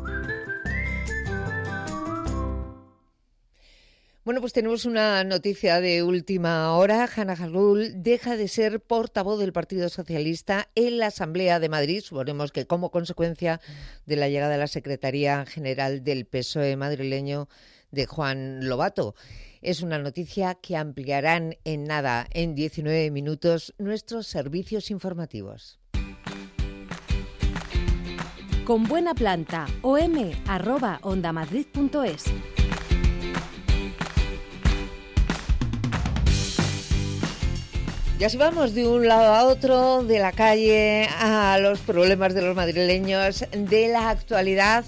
Bueno, pues tenemos una noticia de última hora. Hanna Jalul deja de ser portavoz del Partido Socialista en la Asamblea de Madrid, suponemos que como consecuencia de la llegada a la Secretaría General del P S O E madrileño de Juan Lobato. Es una noticia que ampliarán en nada, en diecinueve minutos, nuestros servicios informativos.
Con buena planta, om arroba ondamadrid punto es.
Y así vamos de un lado a otro, de la calle a los problemas de los madrileños, de la actualidad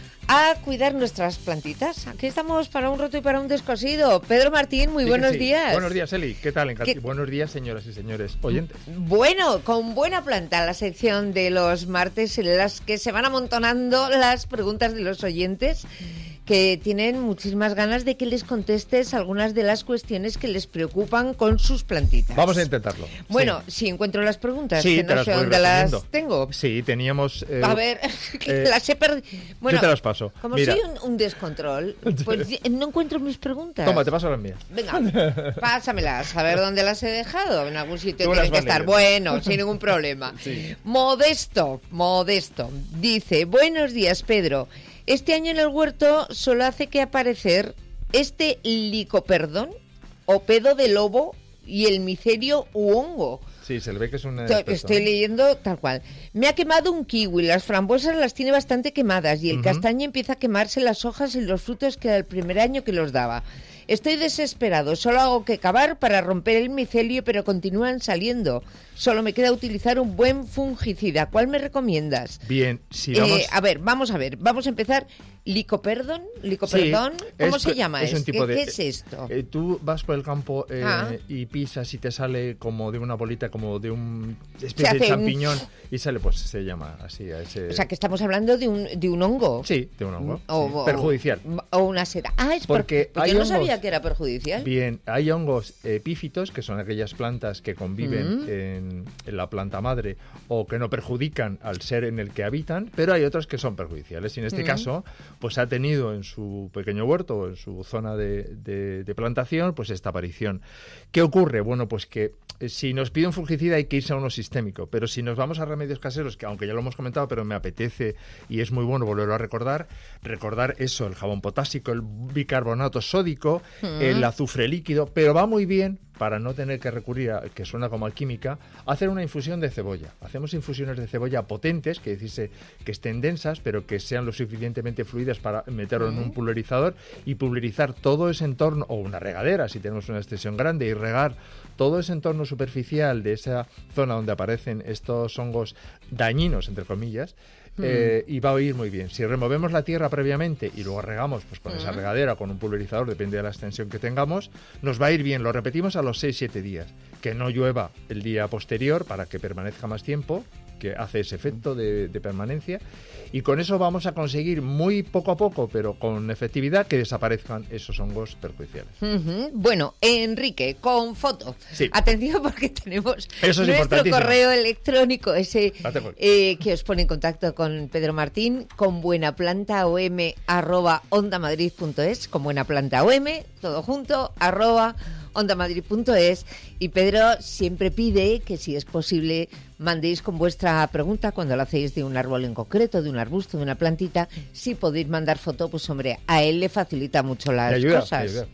a cuidar nuestras plantitas. Aquí estamos para un roto y para un descosido. Pedro Martín, muy
sí
buenos
sí.
días.
Buenos días, Eli. ¿Qué tal?
¿Qué?
Buenos días, señoras y señores oyentes.
Bueno, con buena planta la sección de los martes en las que se van amontonando las preguntas de los oyentes, que tienen muchísimas ganas de que les contestes algunas de las cuestiones que les preocupan con sus plantitas.
Vamos a intentarlo.
Bueno,
sí.
si encuentro las preguntas,
sí,
que no sé dónde las tengo.
Sí, teníamos...
Eh, a ver, que eh, las he perdido. Bueno,
yo te las paso.
Como
Mira.
soy un, un descontrol, pues no encuentro mis preguntas.
Toma, te paso las mías.
Venga, pásamelas, a ver dónde las he dejado. En algún sitio tienen que estar. Bueno, sin ningún problema. Sí. Modesto, Modesto, dice, buenos días, Pedro. Este año en el huerto solo hace que aparecer este licoperdón o pedo de lobo y el micelio u hongo.
Sí, se le ve que es una...
Estoy, estoy leyendo tal cual. Me ha quemado un kiwi, las frambuesas las tiene bastante quemadas y el uh-huh. castaño empieza a quemarse las hojas y los frutos que era el primer año que los daba. Estoy desesperado, solo hago que cavar para romper el micelio, pero continúan saliendo. Solo me queda utilizar un buen fungicida. ¿Cuál me recomiendas?
Bien, si vamos...
Eh, a ver, vamos a ver, vamos a empezar. ¿Licoperdón? ¿Licoperdón?
Sí,
¿Cómo
es,
se llama
es
esto?
un tipo
¿Qué,
de,
¿Qué es esto?
Eh, tú vas por el campo eh,
ah.
y pisas y te sale como de una bolita, como de un especie de champiñón un... y sale, pues se llama así. A ese...
O sea, que estamos hablando de un, de un hongo.
Sí, de un hongo.
O,
sí.
o,
perjudicial.
O una seda. Ah, es
porque,
porque yo
no
hongos... sabía que era perjudicial.
Bien, hay hongos epífitos, que son aquellas plantas que conviven mm. en, en la planta madre o que no perjudican al ser en el que habitan, pero hay otros que son perjudiciales. Y en este mm. caso, pues ha tenido en su pequeño huerto o en su zona de, de, de plantación, pues esta aparición. ¿Qué ocurre? Bueno, pues que si nos pide un fungicida hay que irse a uno sistémico, pero si nos vamos a remedios caseros, que aunque ya lo hemos comentado, pero me apetece y es muy bueno volverlo a recordar, recordar eso, el jabón potásico, el bicarbonato sódico, mm. el azufre líquido, pero va muy bien para no tener que recurrir a, que suena como alquímica, a hacer una infusión de cebolla. Hacemos infusiones de cebolla potentes, que decirse que estén densas, pero que sean lo suficientemente fluidas para meterlo en un pulverizador y pulverizar todo ese entorno, o una regadera, si tenemos una extensión grande, y regar todo ese entorno superficial de esa zona donde aparecen estos hongos dañinos, entre comillas, Eh, y va a ir muy bien. Si removemos la tierra previamente y luego regamos pues con uh-huh. esa regadera, con un pulverizador, depende de la extensión que tengamos, nos va a ir bien. Lo repetimos a los seis siete días. Que no llueva el día posterior para que permanezca más tiempo, que hace ese efecto de, de permanencia, y con eso vamos a conseguir muy poco a poco, pero con efectividad, que desaparezcan esos hongos perjudiciales.
Uh-huh. Bueno, Enrique, con foto.
Sí.
Atención, porque tenemos
eso es
nuestro correo electrónico, ese eh, que os pone en contacto con Pedro Martín, con buenaplanta om arroba ondamadrid punto es, con buenaplanta om, todo junto, arroba ondamadrid punto es, y Pedro siempre pide que, si es posible, mandéis con vuestra pregunta cuando lo hacéis de un árbol en concreto, de un arbusto, de una plantita. Si podéis mandar foto, pues hombre, a él le facilita mucho las
me ayuda,
cosas.
Me ayuda.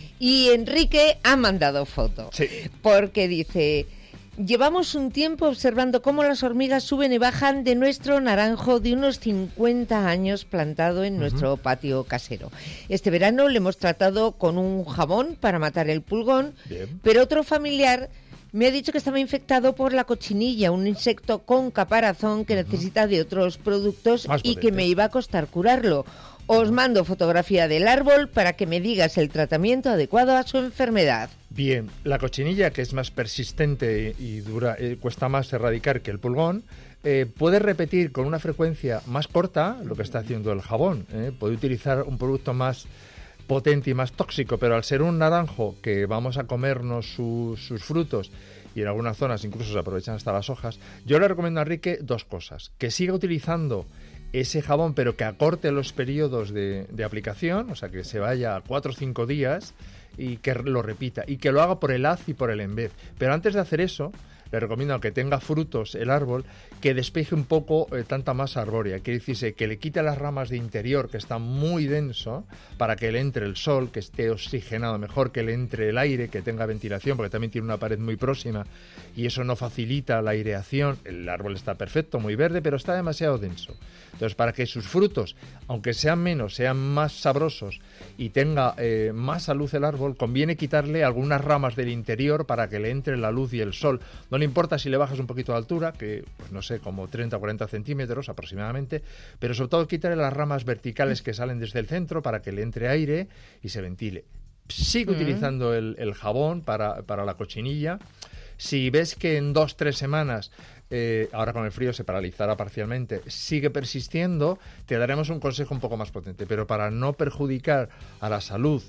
Y Enrique ha mandado foto,
sí.
porque dice: llevamos un tiempo observando cómo las hormigas suben y bajan de nuestro naranjo de unos cincuenta años plantado en uh-huh. nuestro patio casero. Este verano le hemos tratado con un jabón para matar el pulgón, Bien. pero otro familiar me ha dicho que estaba infectado por la cochinilla, un insecto con caparazón que uh-huh. necesita de otros productos Más y potente. que me iba a costar curarlo. Os mando fotografía del árbol para que me digas el tratamiento adecuado a su enfermedad.
Bien, la cochinilla, que es más persistente y dura, eh, cuesta más erradicar que el pulgón, eh, puede repetir con una frecuencia más corta lo que está haciendo el jabón. ¿eh? Puede utilizar un producto más potente y más tóxico, pero al ser un naranjo que vamos a comernos su, sus frutos, y en algunas zonas incluso se aprovechan hasta las hojas, yo le recomiendo a Enrique dos cosas: que siga utilizando ese jabón, pero que acorte los periodos de, de aplicación, o sea, que se vaya a cuatro o cinco días y que lo repita, y que lo haga por el haz y por el en vez. Pero antes de hacer eso, le recomiendo que tenga frutos el árbol, que despeje un poco eh, tanta masa arbórea, quiere decirse que le quite las ramas de interior, que está muy denso, para que le entre el sol, que esté oxigenado mejor, que le entre el aire, que tenga ventilación, porque también tiene una pared muy próxima y eso no facilita la aireación. El árbol está perfecto, muy verde, pero está demasiado denso. Entonces, para que sus frutos, aunque sean menos, sean más sabrosos y tenga eh, más salud el árbol, conviene quitarle algunas ramas del interior para que le entre la luz y el sol. No le importa si le bajas un poquito de altura, que pues no sé, como treinta o cuarenta centímetros aproximadamente, pero sobre todo quitarle las ramas verticales que salen desde el centro para que le entre aire y se ventile. Sigue mm. utilizando el, el jabón para, para la cochinilla. Si ves que en dos, tres semanas, eh, ahora con el frío se paralizará parcialmente, sigue persistiendo, te daremos un consejo un poco más potente. Pero para no perjudicar a la salud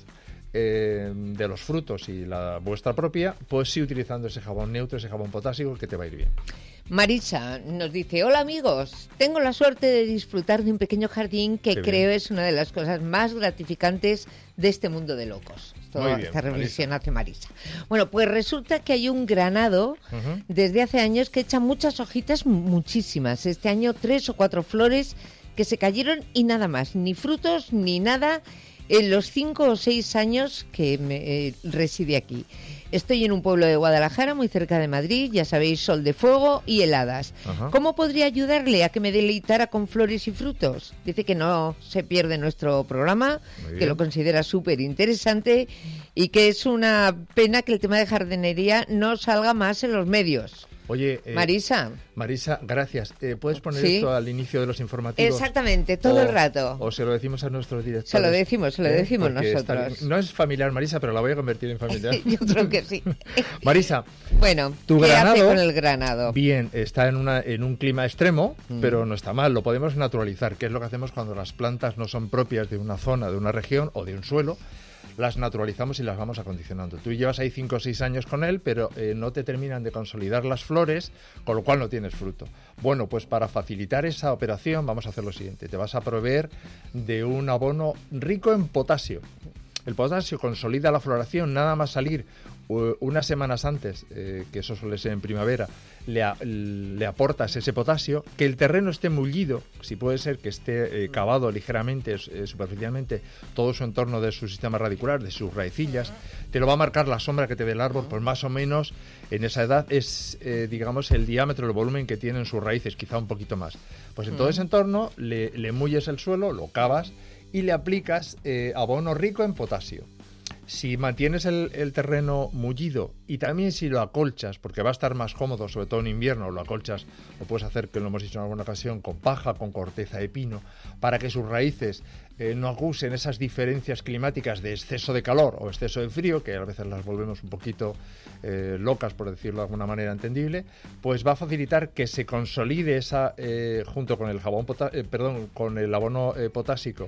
eh, de los frutos y la vuestra propia, pues sí utilizando ese jabón neutro, ese jabón potásico, que te va a ir bien.
Marisa nos dice: hola amigos, tengo la suerte de disfrutar de un pequeño jardín que Qué creo bien. Es una de las cosas más gratificantes de este mundo de locos. Toda esta reflexión hace Marisa. Bueno, pues resulta que hay un granado uh-huh. desde hace años que echa muchas hojitas, muchísimas. Este año tres o cuatro flores que se cayeron y nada más, ni frutos ni nada en los cinco o seis años que me, eh, reside aquí. Estoy en un pueblo de Guadalajara, muy cerca de Madrid, ya sabéis, sol de fuego y heladas. Ajá. ¿Cómo podría ayudarle a que me deleitara con flores y frutos? Dice que no se pierde nuestro programa, que lo considera súper interesante y que es una pena que el tema de jardinería no salga más en los medios.
Oye, eh,
Marisa.
Marisa, gracias. Eh, ¿Puedes poner
¿Sí?
esto al inicio de los informativos?
Exactamente, todo
o,
el rato.
O se lo decimos a nuestros directores.
Se lo decimos, se lo ¿Eh? decimos
Porque
nosotros.
Está, no es familiar, Marisa, pero la voy a convertir en familiar.
Yo creo que sí.
Marisa,
bueno,
tu
¿qué
granado,
hace con el granado?
Bien, está en, una, en un clima extremo,
Mm.
pero no está mal. Lo podemos naturalizar, que es lo que hacemos cuando las plantas no son propias de una zona, de una región o de un suelo. Las naturalizamos y las vamos acondicionando. Tú llevas ahí cinco o seis años con él, pero eh, no te terminan de consolidar las flores, con lo cual no tienes fruto. Bueno, pues para facilitar esa operación vamos a hacer lo siguiente. Te vas a proveer de un abono rico en potasio. El potasio consolida la floración, nada más salir uh, unas semanas antes, eh, que eso suele ser en primavera, le, a, le aportas ese potasio, que el terreno esté mullido, si puede ser que esté eh, cavado ligeramente, eh, superficialmente, todo su entorno de su sistema radicular, de sus raicillas, te lo va a marcar la sombra que te dé el árbol, pues más o menos en esa edad es, eh, digamos, el diámetro, el volumen que tienen sus raíces, quizá un poquito más. Pues en todo ese entorno le, le mulles el suelo, lo cavas, y le aplicas eh, abono rico en potasio. Si mantienes el, el terreno mullido y también si lo acolchas, porque va a estar más cómodo, sobre todo en invierno, lo acolchas, lo puedes hacer, que lo hemos dicho en alguna ocasión, con paja, con corteza de pino, para que sus raíces eh, no acusen esas diferencias climáticas de exceso de calor o exceso de frío, que a veces las volvemos un poquito eh, locas, por decirlo de alguna manera entendible, pues va a facilitar que se consolide esa, eh, junto con el jabón, pota- eh, perdón, con el abono eh, potásico,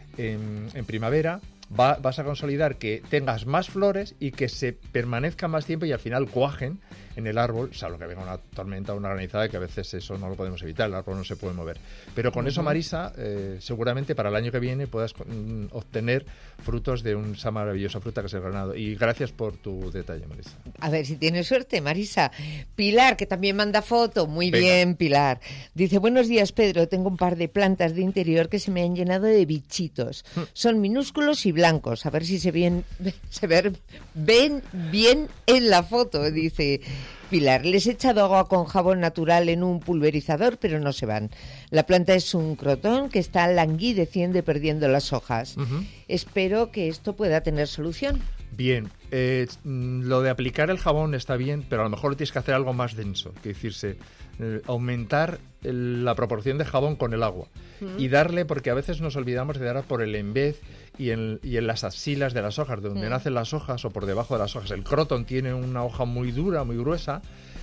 En, en primavera, va, vas a consolidar que tengas más flores y que se permanezcan más tiempo y al final cuajen en el árbol, salvo que venga una tormenta o una granizada, que a veces eso no lo podemos evitar, el árbol no se puede mover. Pero con uh-huh. eso, Marisa, eh, seguramente para el año que viene puedas mm, obtener frutos de un, esa maravillosa fruta que es el granado. Y gracias por tu detalle, Marisa.
A ver si tienes suerte, Marisa. Pilar, que también manda foto. Muy Venga. Bien, Pilar. Dice: buenos días, Pedro. Tengo un par de plantas de interior que se me han llenado de bichitos. Son minúsculos y blancos. A ver si se, bien, se ven, ven bien en la foto, dice Pilar. Les he echado agua con jabón natural en un pulverizador, pero no se van. La planta es un crotón que está languideciendo y perdiendo las hojas. Uh-huh. Espero que esto pueda tener solución.
Bien, eh, lo de aplicar el jabón está bien, pero a lo mejor tienes que hacer algo más denso, que decirse, eh, aumentar el, la proporción de jabón con el agua uh-huh. y darle, porque a veces nos olvidamos de dar por el en vez y en, y en las axilas de las hojas, de donde uh-huh. nacen las hojas o por debajo de las hojas. El crotón tiene una hoja muy dura, muy gruesa,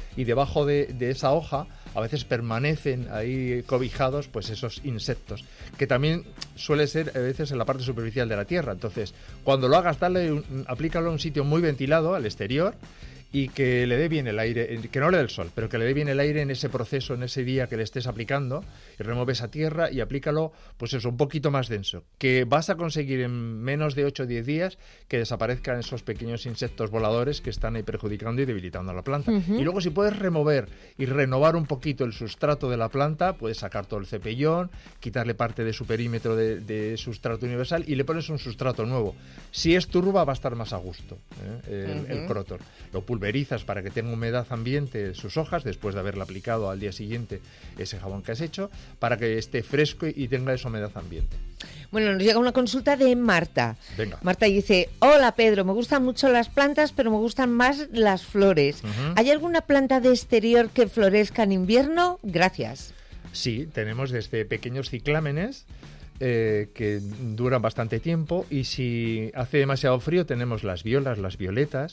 y debajo de, de esa hoja a veces permanecen ahí cobijados pues esos insectos, que también suele ser a veces en la parte superficial de la tierra. Entonces, cuando lo hagas, dale un, aplícalo a un sitio muy ventilado, al exterior, y que le dé bien el aire, que no le dé el sol, pero que le dé bien el aire en ese proceso, en ese día que le estés aplicando, y remueve esa tierra y aplícalo, pues eso, un poquito más denso, que vas a conseguir en menos de ocho o diez días que desaparezcan esos pequeños insectos voladores que están ahí perjudicando y debilitando a la planta. Uh-huh. Y luego, si puedes remover y renovar un poquito el sustrato de la planta, puedes sacar todo el cepellón, quitarle parte de su perímetro de, de sustrato universal y le pones un sustrato nuevo. Si es turba, va a estar más a gusto, ¿eh? el, uh-huh. el crotor. Lo pulverizas para que tenga humedad ambiente sus hojas después de haberle aplicado al día siguiente ese jabón que has hecho, para que esté fresco y tenga esa humedad ambiente.
Bueno, nos llega una consulta de Marta.
Venga.
Marta dice: hola Pedro, me gustan mucho las plantas, pero me gustan más las flores. Uh-huh. ¿Hay alguna planta de exterior que florezca en invierno? Gracias.
Sí, tenemos desde pequeños ciclámenes Eh, que duran bastante tiempo, y si hace demasiado frío tenemos las violas, las violetas.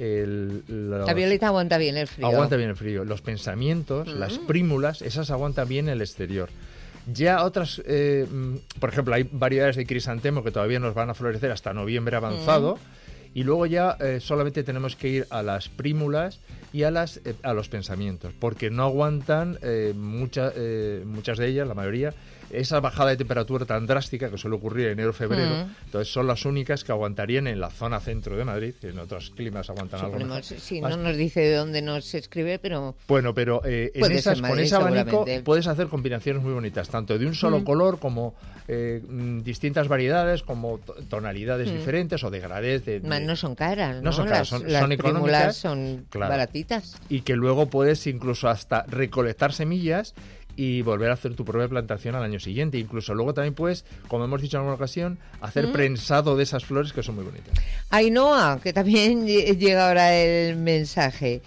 El, los...
La violeta aguanta bien el frío.
Aguanta bien el frío. Los pensamientos, mm. las prímulas, esas aguantan bien el exterior. Ya otras, eh, por ejemplo, hay variedades de crisantemo que todavía nos van a florecer hasta noviembre avanzado. Mm. Y luego ya eh, solamente tenemos que ir a las prímulas y a las eh, a los pensamientos, porque no aguantan eh, mucha, eh, muchas de ellas, la mayoría, esa bajada de temperatura tan drástica que suele ocurrir en enero-febrero. Mm. Entonces son las únicas que aguantarían en la zona centro de Madrid, que en otros climas aguantan algo mejor.
Sí, no nos dice de dónde nos escribe, pero...
Bueno, pero eh, en esas, Madrid, con ese abanico puedes hacer combinaciones muy bonitas, tanto de un solo mm. color como eh, distintas variedades, como tonalidades mm. diferentes o degradés. De, de...
No son caras, ¿no?
No son caras,
las,
son,
las
son económicas.
Son claro. baratitas.
Y que luego puedes incluso hasta recolectar semillas y volver a hacer tu propia plantación al año siguiente. Incluso luego también puedes, como hemos dicho en alguna ocasión, hacer mm. prensado de esas flores que son muy bonitas.
Ainhoa, que también llega ahora el mensaje.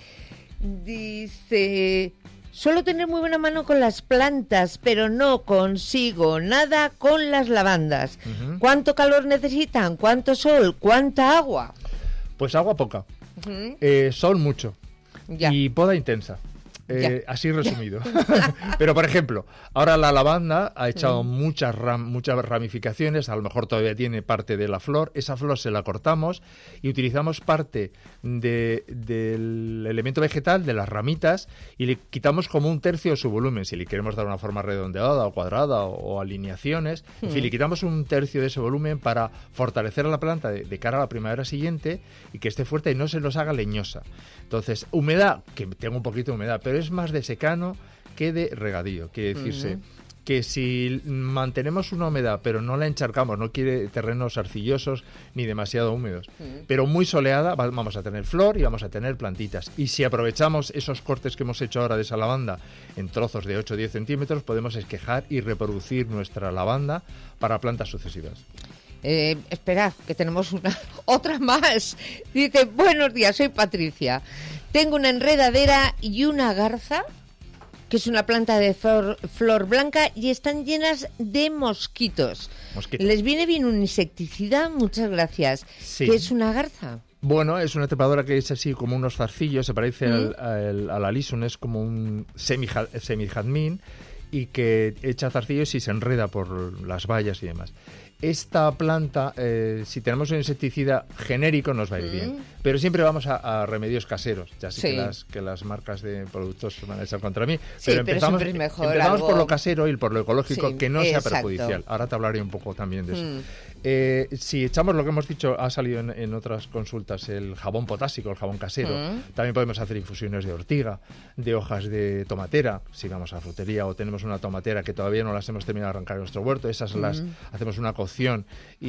Dice: suelo tener muy buena mano con las plantas, pero no consigo nada con las lavandas. Uh-huh. ¿Cuánto calor necesitan? ¿Cuánto sol? ¿Cuánta agua?
Pues agua poca. Uh-huh. Eh, sol mucho. Ya. Y poda intensa. Eh, así resumido. Pero, por ejemplo, ahora la lavanda ha echado mm. muchas, ram, muchas ramificaciones, a lo mejor todavía tiene parte de la flor. Esa flor se la cortamos y utilizamos parte de, del elemento vegetal, de las ramitas, y le quitamos como un tercio de su volumen. Si le queremos dar una forma redondeada o cuadrada o, o alineaciones, mm. en fin, le quitamos un tercio de ese volumen para fortalecer a la planta de, de cara a la primavera siguiente y que esté fuerte y no se nos haga leñosa. Entonces, humedad, que tengo un poquito de humedad, pero es más de secano que de regadío. Quiere decirse uh-huh. que si mantenemos una humedad, pero no la encharcamos, no quiere terrenos arcillosos ni demasiado húmedos, uh-huh. pero muy soleada, vamos a tener flor y vamos a tener plantitas. Y si aprovechamos esos cortes que hemos hecho ahora de esa lavanda en trozos de ocho o diez centímetros, podemos esquejar y reproducir nuestra lavanda para plantas sucesivas.
Eh, esperad, que tenemos una otra más. Dice: buenos días, soy Patricia. Tengo una enredadera y una garza, que es una planta de flor, flor blanca, y están llenas de mosquitos. Mosquitos. ¿Les viene bien un insecticida? Muchas gracias. Sí. ¿Qué es una garza?
Bueno, es una trepadora que es así como unos zarcillos, se parece ¿Mm? al, al, al alisum, es como un semijazmín, y que echa zarcillos y se enreda por las vallas y demás. Esta planta, eh, si tenemos un insecticida genérico, nos va a ir mm. bien. Pero siempre vamos a, a remedios caseros. Ya sé sí. que, las, que las marcas de productos van a echar contra mí.
Sí,
pero empezamos,
pero es mejor
empezamos
algo...
por lo casero y por lo ecológico, sí, que no sea
exacto.
perjudicial. Ahora te hablaré un poco también de eso.
Mm.
Eh, si echamos lo que hemos dicho, ha salido en, en otras consultas, el jabón potásico, el jabón casero. Mm. También podemos hacer infusiones de ortiga, de hojas de tomatera, si vamos a la frutería o tenemos una tomatera que todavía no las hemos terminado de arrancar en nuestro huerto. Esas mm. las hacemos una cocción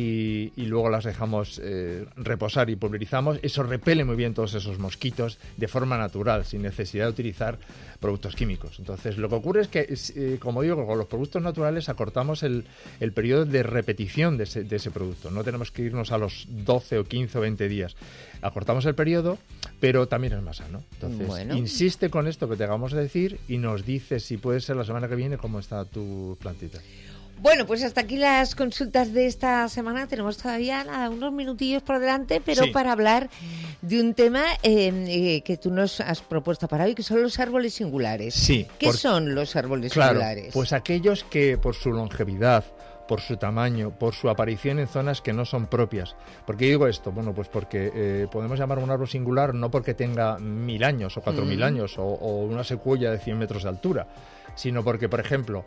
y, y luego las dejamos eh, reposar y pulverizamos. Eso repele muy bien todos esos mosquitos de forma natural, sin necesidad de utilizar productos químicos. Entonces, lo que ocurre es que, eh, como digo, con los productos naturales acortamos el, el periodo de repetición de ese, de ese producto. No tenemos que irnos a los doce o quince o veinte días. Acortamos el periodo, pero también es más sano. Entonces, bueno. insiste con esto que te acabamos de decir y nos dices si puede ser la semana que viene cómo está tu plantita.
Bueno, pues hasta aquí las consultas de esta semana. Tenemos todavía nada, unos minutillos por delante, pero sí. para hablar de un tema eh, eh, que tú nos has propuesto para hoy, que son los árboles singulares.
Sí.
¿Qué por... son los árboles
claro,
singulares?
Pues aquellos que por su longevidad, por su tamaño, por su aparición en zonas que no son propias. ¿Por qué digo esto? Bueno, pues porque eh, podemos llamar un árbol singular no porque tenga mil años o cuatro mil mm. años o, o una secuoya de cien metros de altura, sino porque, por ejemplo,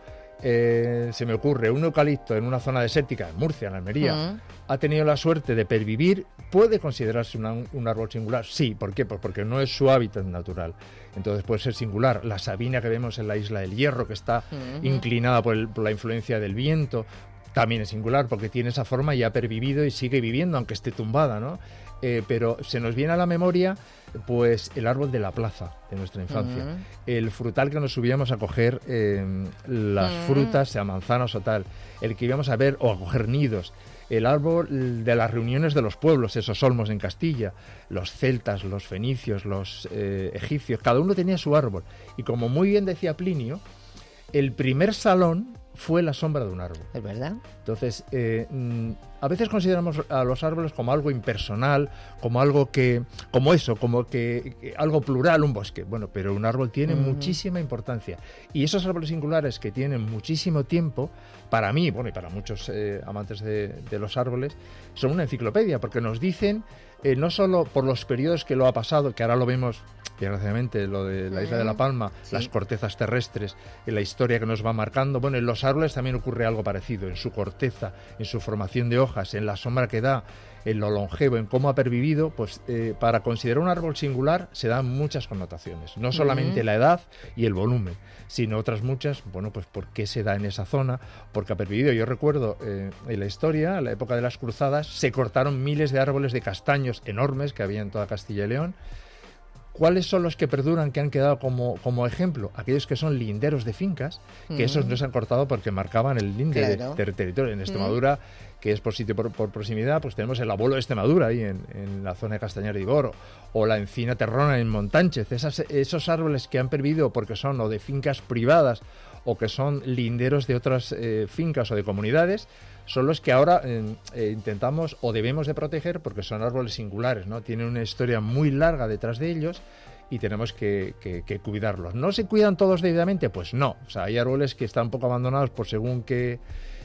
eh, se me ocurre un eucalipto en una zona desértica, en Murcia, en Almería, mm. ha tenido la suerte de pervivir. ¿Puede considerarse una, un árbol singular? Sí. ¿Por qué? Pues porque no es su hábitat natural. Entonces puede ser singular. La sabina que vemos en la Isla del Hierro, que está mm-hmm. inclinada por, el, por la influencia del viento, también es singular porque tiene esa forma y ha pervivido y sigue viviendo, aunque esté tumbada, ¿no? Eh, pero se nos viene a la memoria pues el árbol de la plaza de nuestra infancia, mm. el frutal que nos subíamos a coger eh, las mm. frutas, sea manzanas o tal, el que íbamos a ver o a coger nidos, el árbol de las reuniones de los pueblos, esos olmos en Castilla, los celtas, los fenicios, los eh, egipcios, cada uno tenía su árbol. Y como muy bien decía Plinio, el primer salón fue la sombra de un árbol.
¿Es verdad?
Entonces, eh, a veces consideramos a los árboles como algo impersonal, como algo que, como eso, como que, que algo plural, un bosque. Bueno, pero un árbol tiene uh-huh. muchísima importancia. Y esos árboles singulares que tienen muchísimo tiempo, para mí, bueno, y para muchos eh, amantes de, de los árboles, son una enciclopedia, porque nos dicen, eh, no solo por los periodos que lo ha pasado, que ahora lo vemos, desgraciadamente, lo de la isla de La Palma, sí. las cortezas terrestres, en la historia que nos va marcando. Bueno, en los árboles también ocurre algo parecido, en su corteza, en su formación de hojas, en la sombra que da, en lo longevo, en cómo ha pervivido. Pues eh, para considerar un árbol singular se dan muchas connotaciones, no solamente uh-huh. la edad y el volumen, sino otras muchas. Bueno, pues por qué se da en esa zona, porque ha pervivido. Yo recuerdo eh, en la historia, en la época de las cruzadas, se cortaron miles de árboles de castaños enormes que había en toda Castilla y León. ¿Cuáles son los que perduran, que han quedado como, como ejemplo? Aquellos que son linderos de fincas, que mm. esos no se han cortado porque marcaban el linde claro. de, de territorio. En Extremadura, mm. que es por sitio por, por proximidad, pues tenemos el abuelo de Extremadura ahí en, en la zona de Castañar de Igor, o la encina terrona en Montánchez. Esas, esos árboles que han pervivido porque son o de fincas privadas o que son linderos de otras eh, fincas o de comunidades, son los que ahora eh, eh, intentamos o debemos de proteger porque son árboles singulares, ¿no? Tienen una historia muy larga detrás de ellos y tenemos que, que, que cuidarlos. ¿No se cuidan todos debidamente? Pues no. O sea, hay árboles que están un poco abandonados por según que,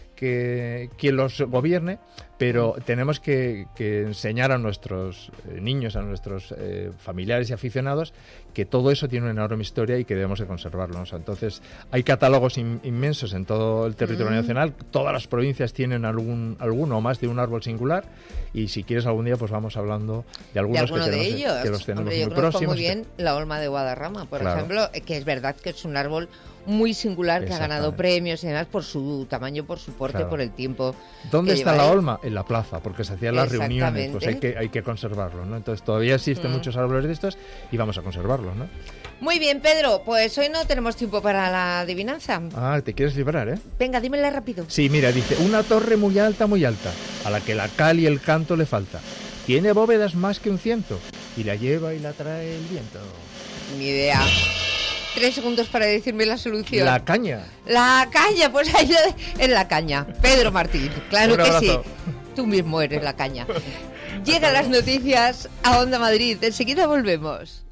que quien los gobierne, pero tenemos que, que enseñar a nuestros eh, niños, a nuestros eh, familiares y aficionados que todo eso tiene una enorme historia y que debemos de conservarlo. O sea, entonces, hay catálogos in, inmensos en todo el territorio mm. nacional. Todas las provincias tienen algún alguno o más de un árbol singular, y si quieres algún día pues vamos hablando de algunos
de
que,
de
tenemos,
ellos.
que los tenemos
Hombre,
muy
yo
próximos.
Muy bien la olma de Guadarrama, por
claro.
ejemplo, que es verdad que es un árbol muy singular, que ha ganado premios y demás por su tamaño, por su porte, claro. por el tiempo.
¿Dónde
que
está
lleva
la
él?
olma? En la plaza, porque se hacían las reuniones, pues hay que, hay que conservarlo, ¿no? Entonces todavía existen mm. muchos árboles de estos y vamos a conservarlos, ¿no?
Muy bien, Pedro, pues hoy no tenemos tiempo para la adivinanza.
Ah, te quieres librar, ¿eh?
Venga, dímela rápido.
Sí, mira, dice, una torre muy alta, muy alta, a la que la cal y el canto le falta. Tiene bóvedas más que un ciento, y la lleva y la trae el viento.
Ni idea. Tres segundos para decirme la solución.
La caña.
La caña, pues ahí en la caña. Pedro Martín, claro que sí. Tú mismo eres la caña. Llegan las noticias a Onda Madrid. Enseguida volvemos.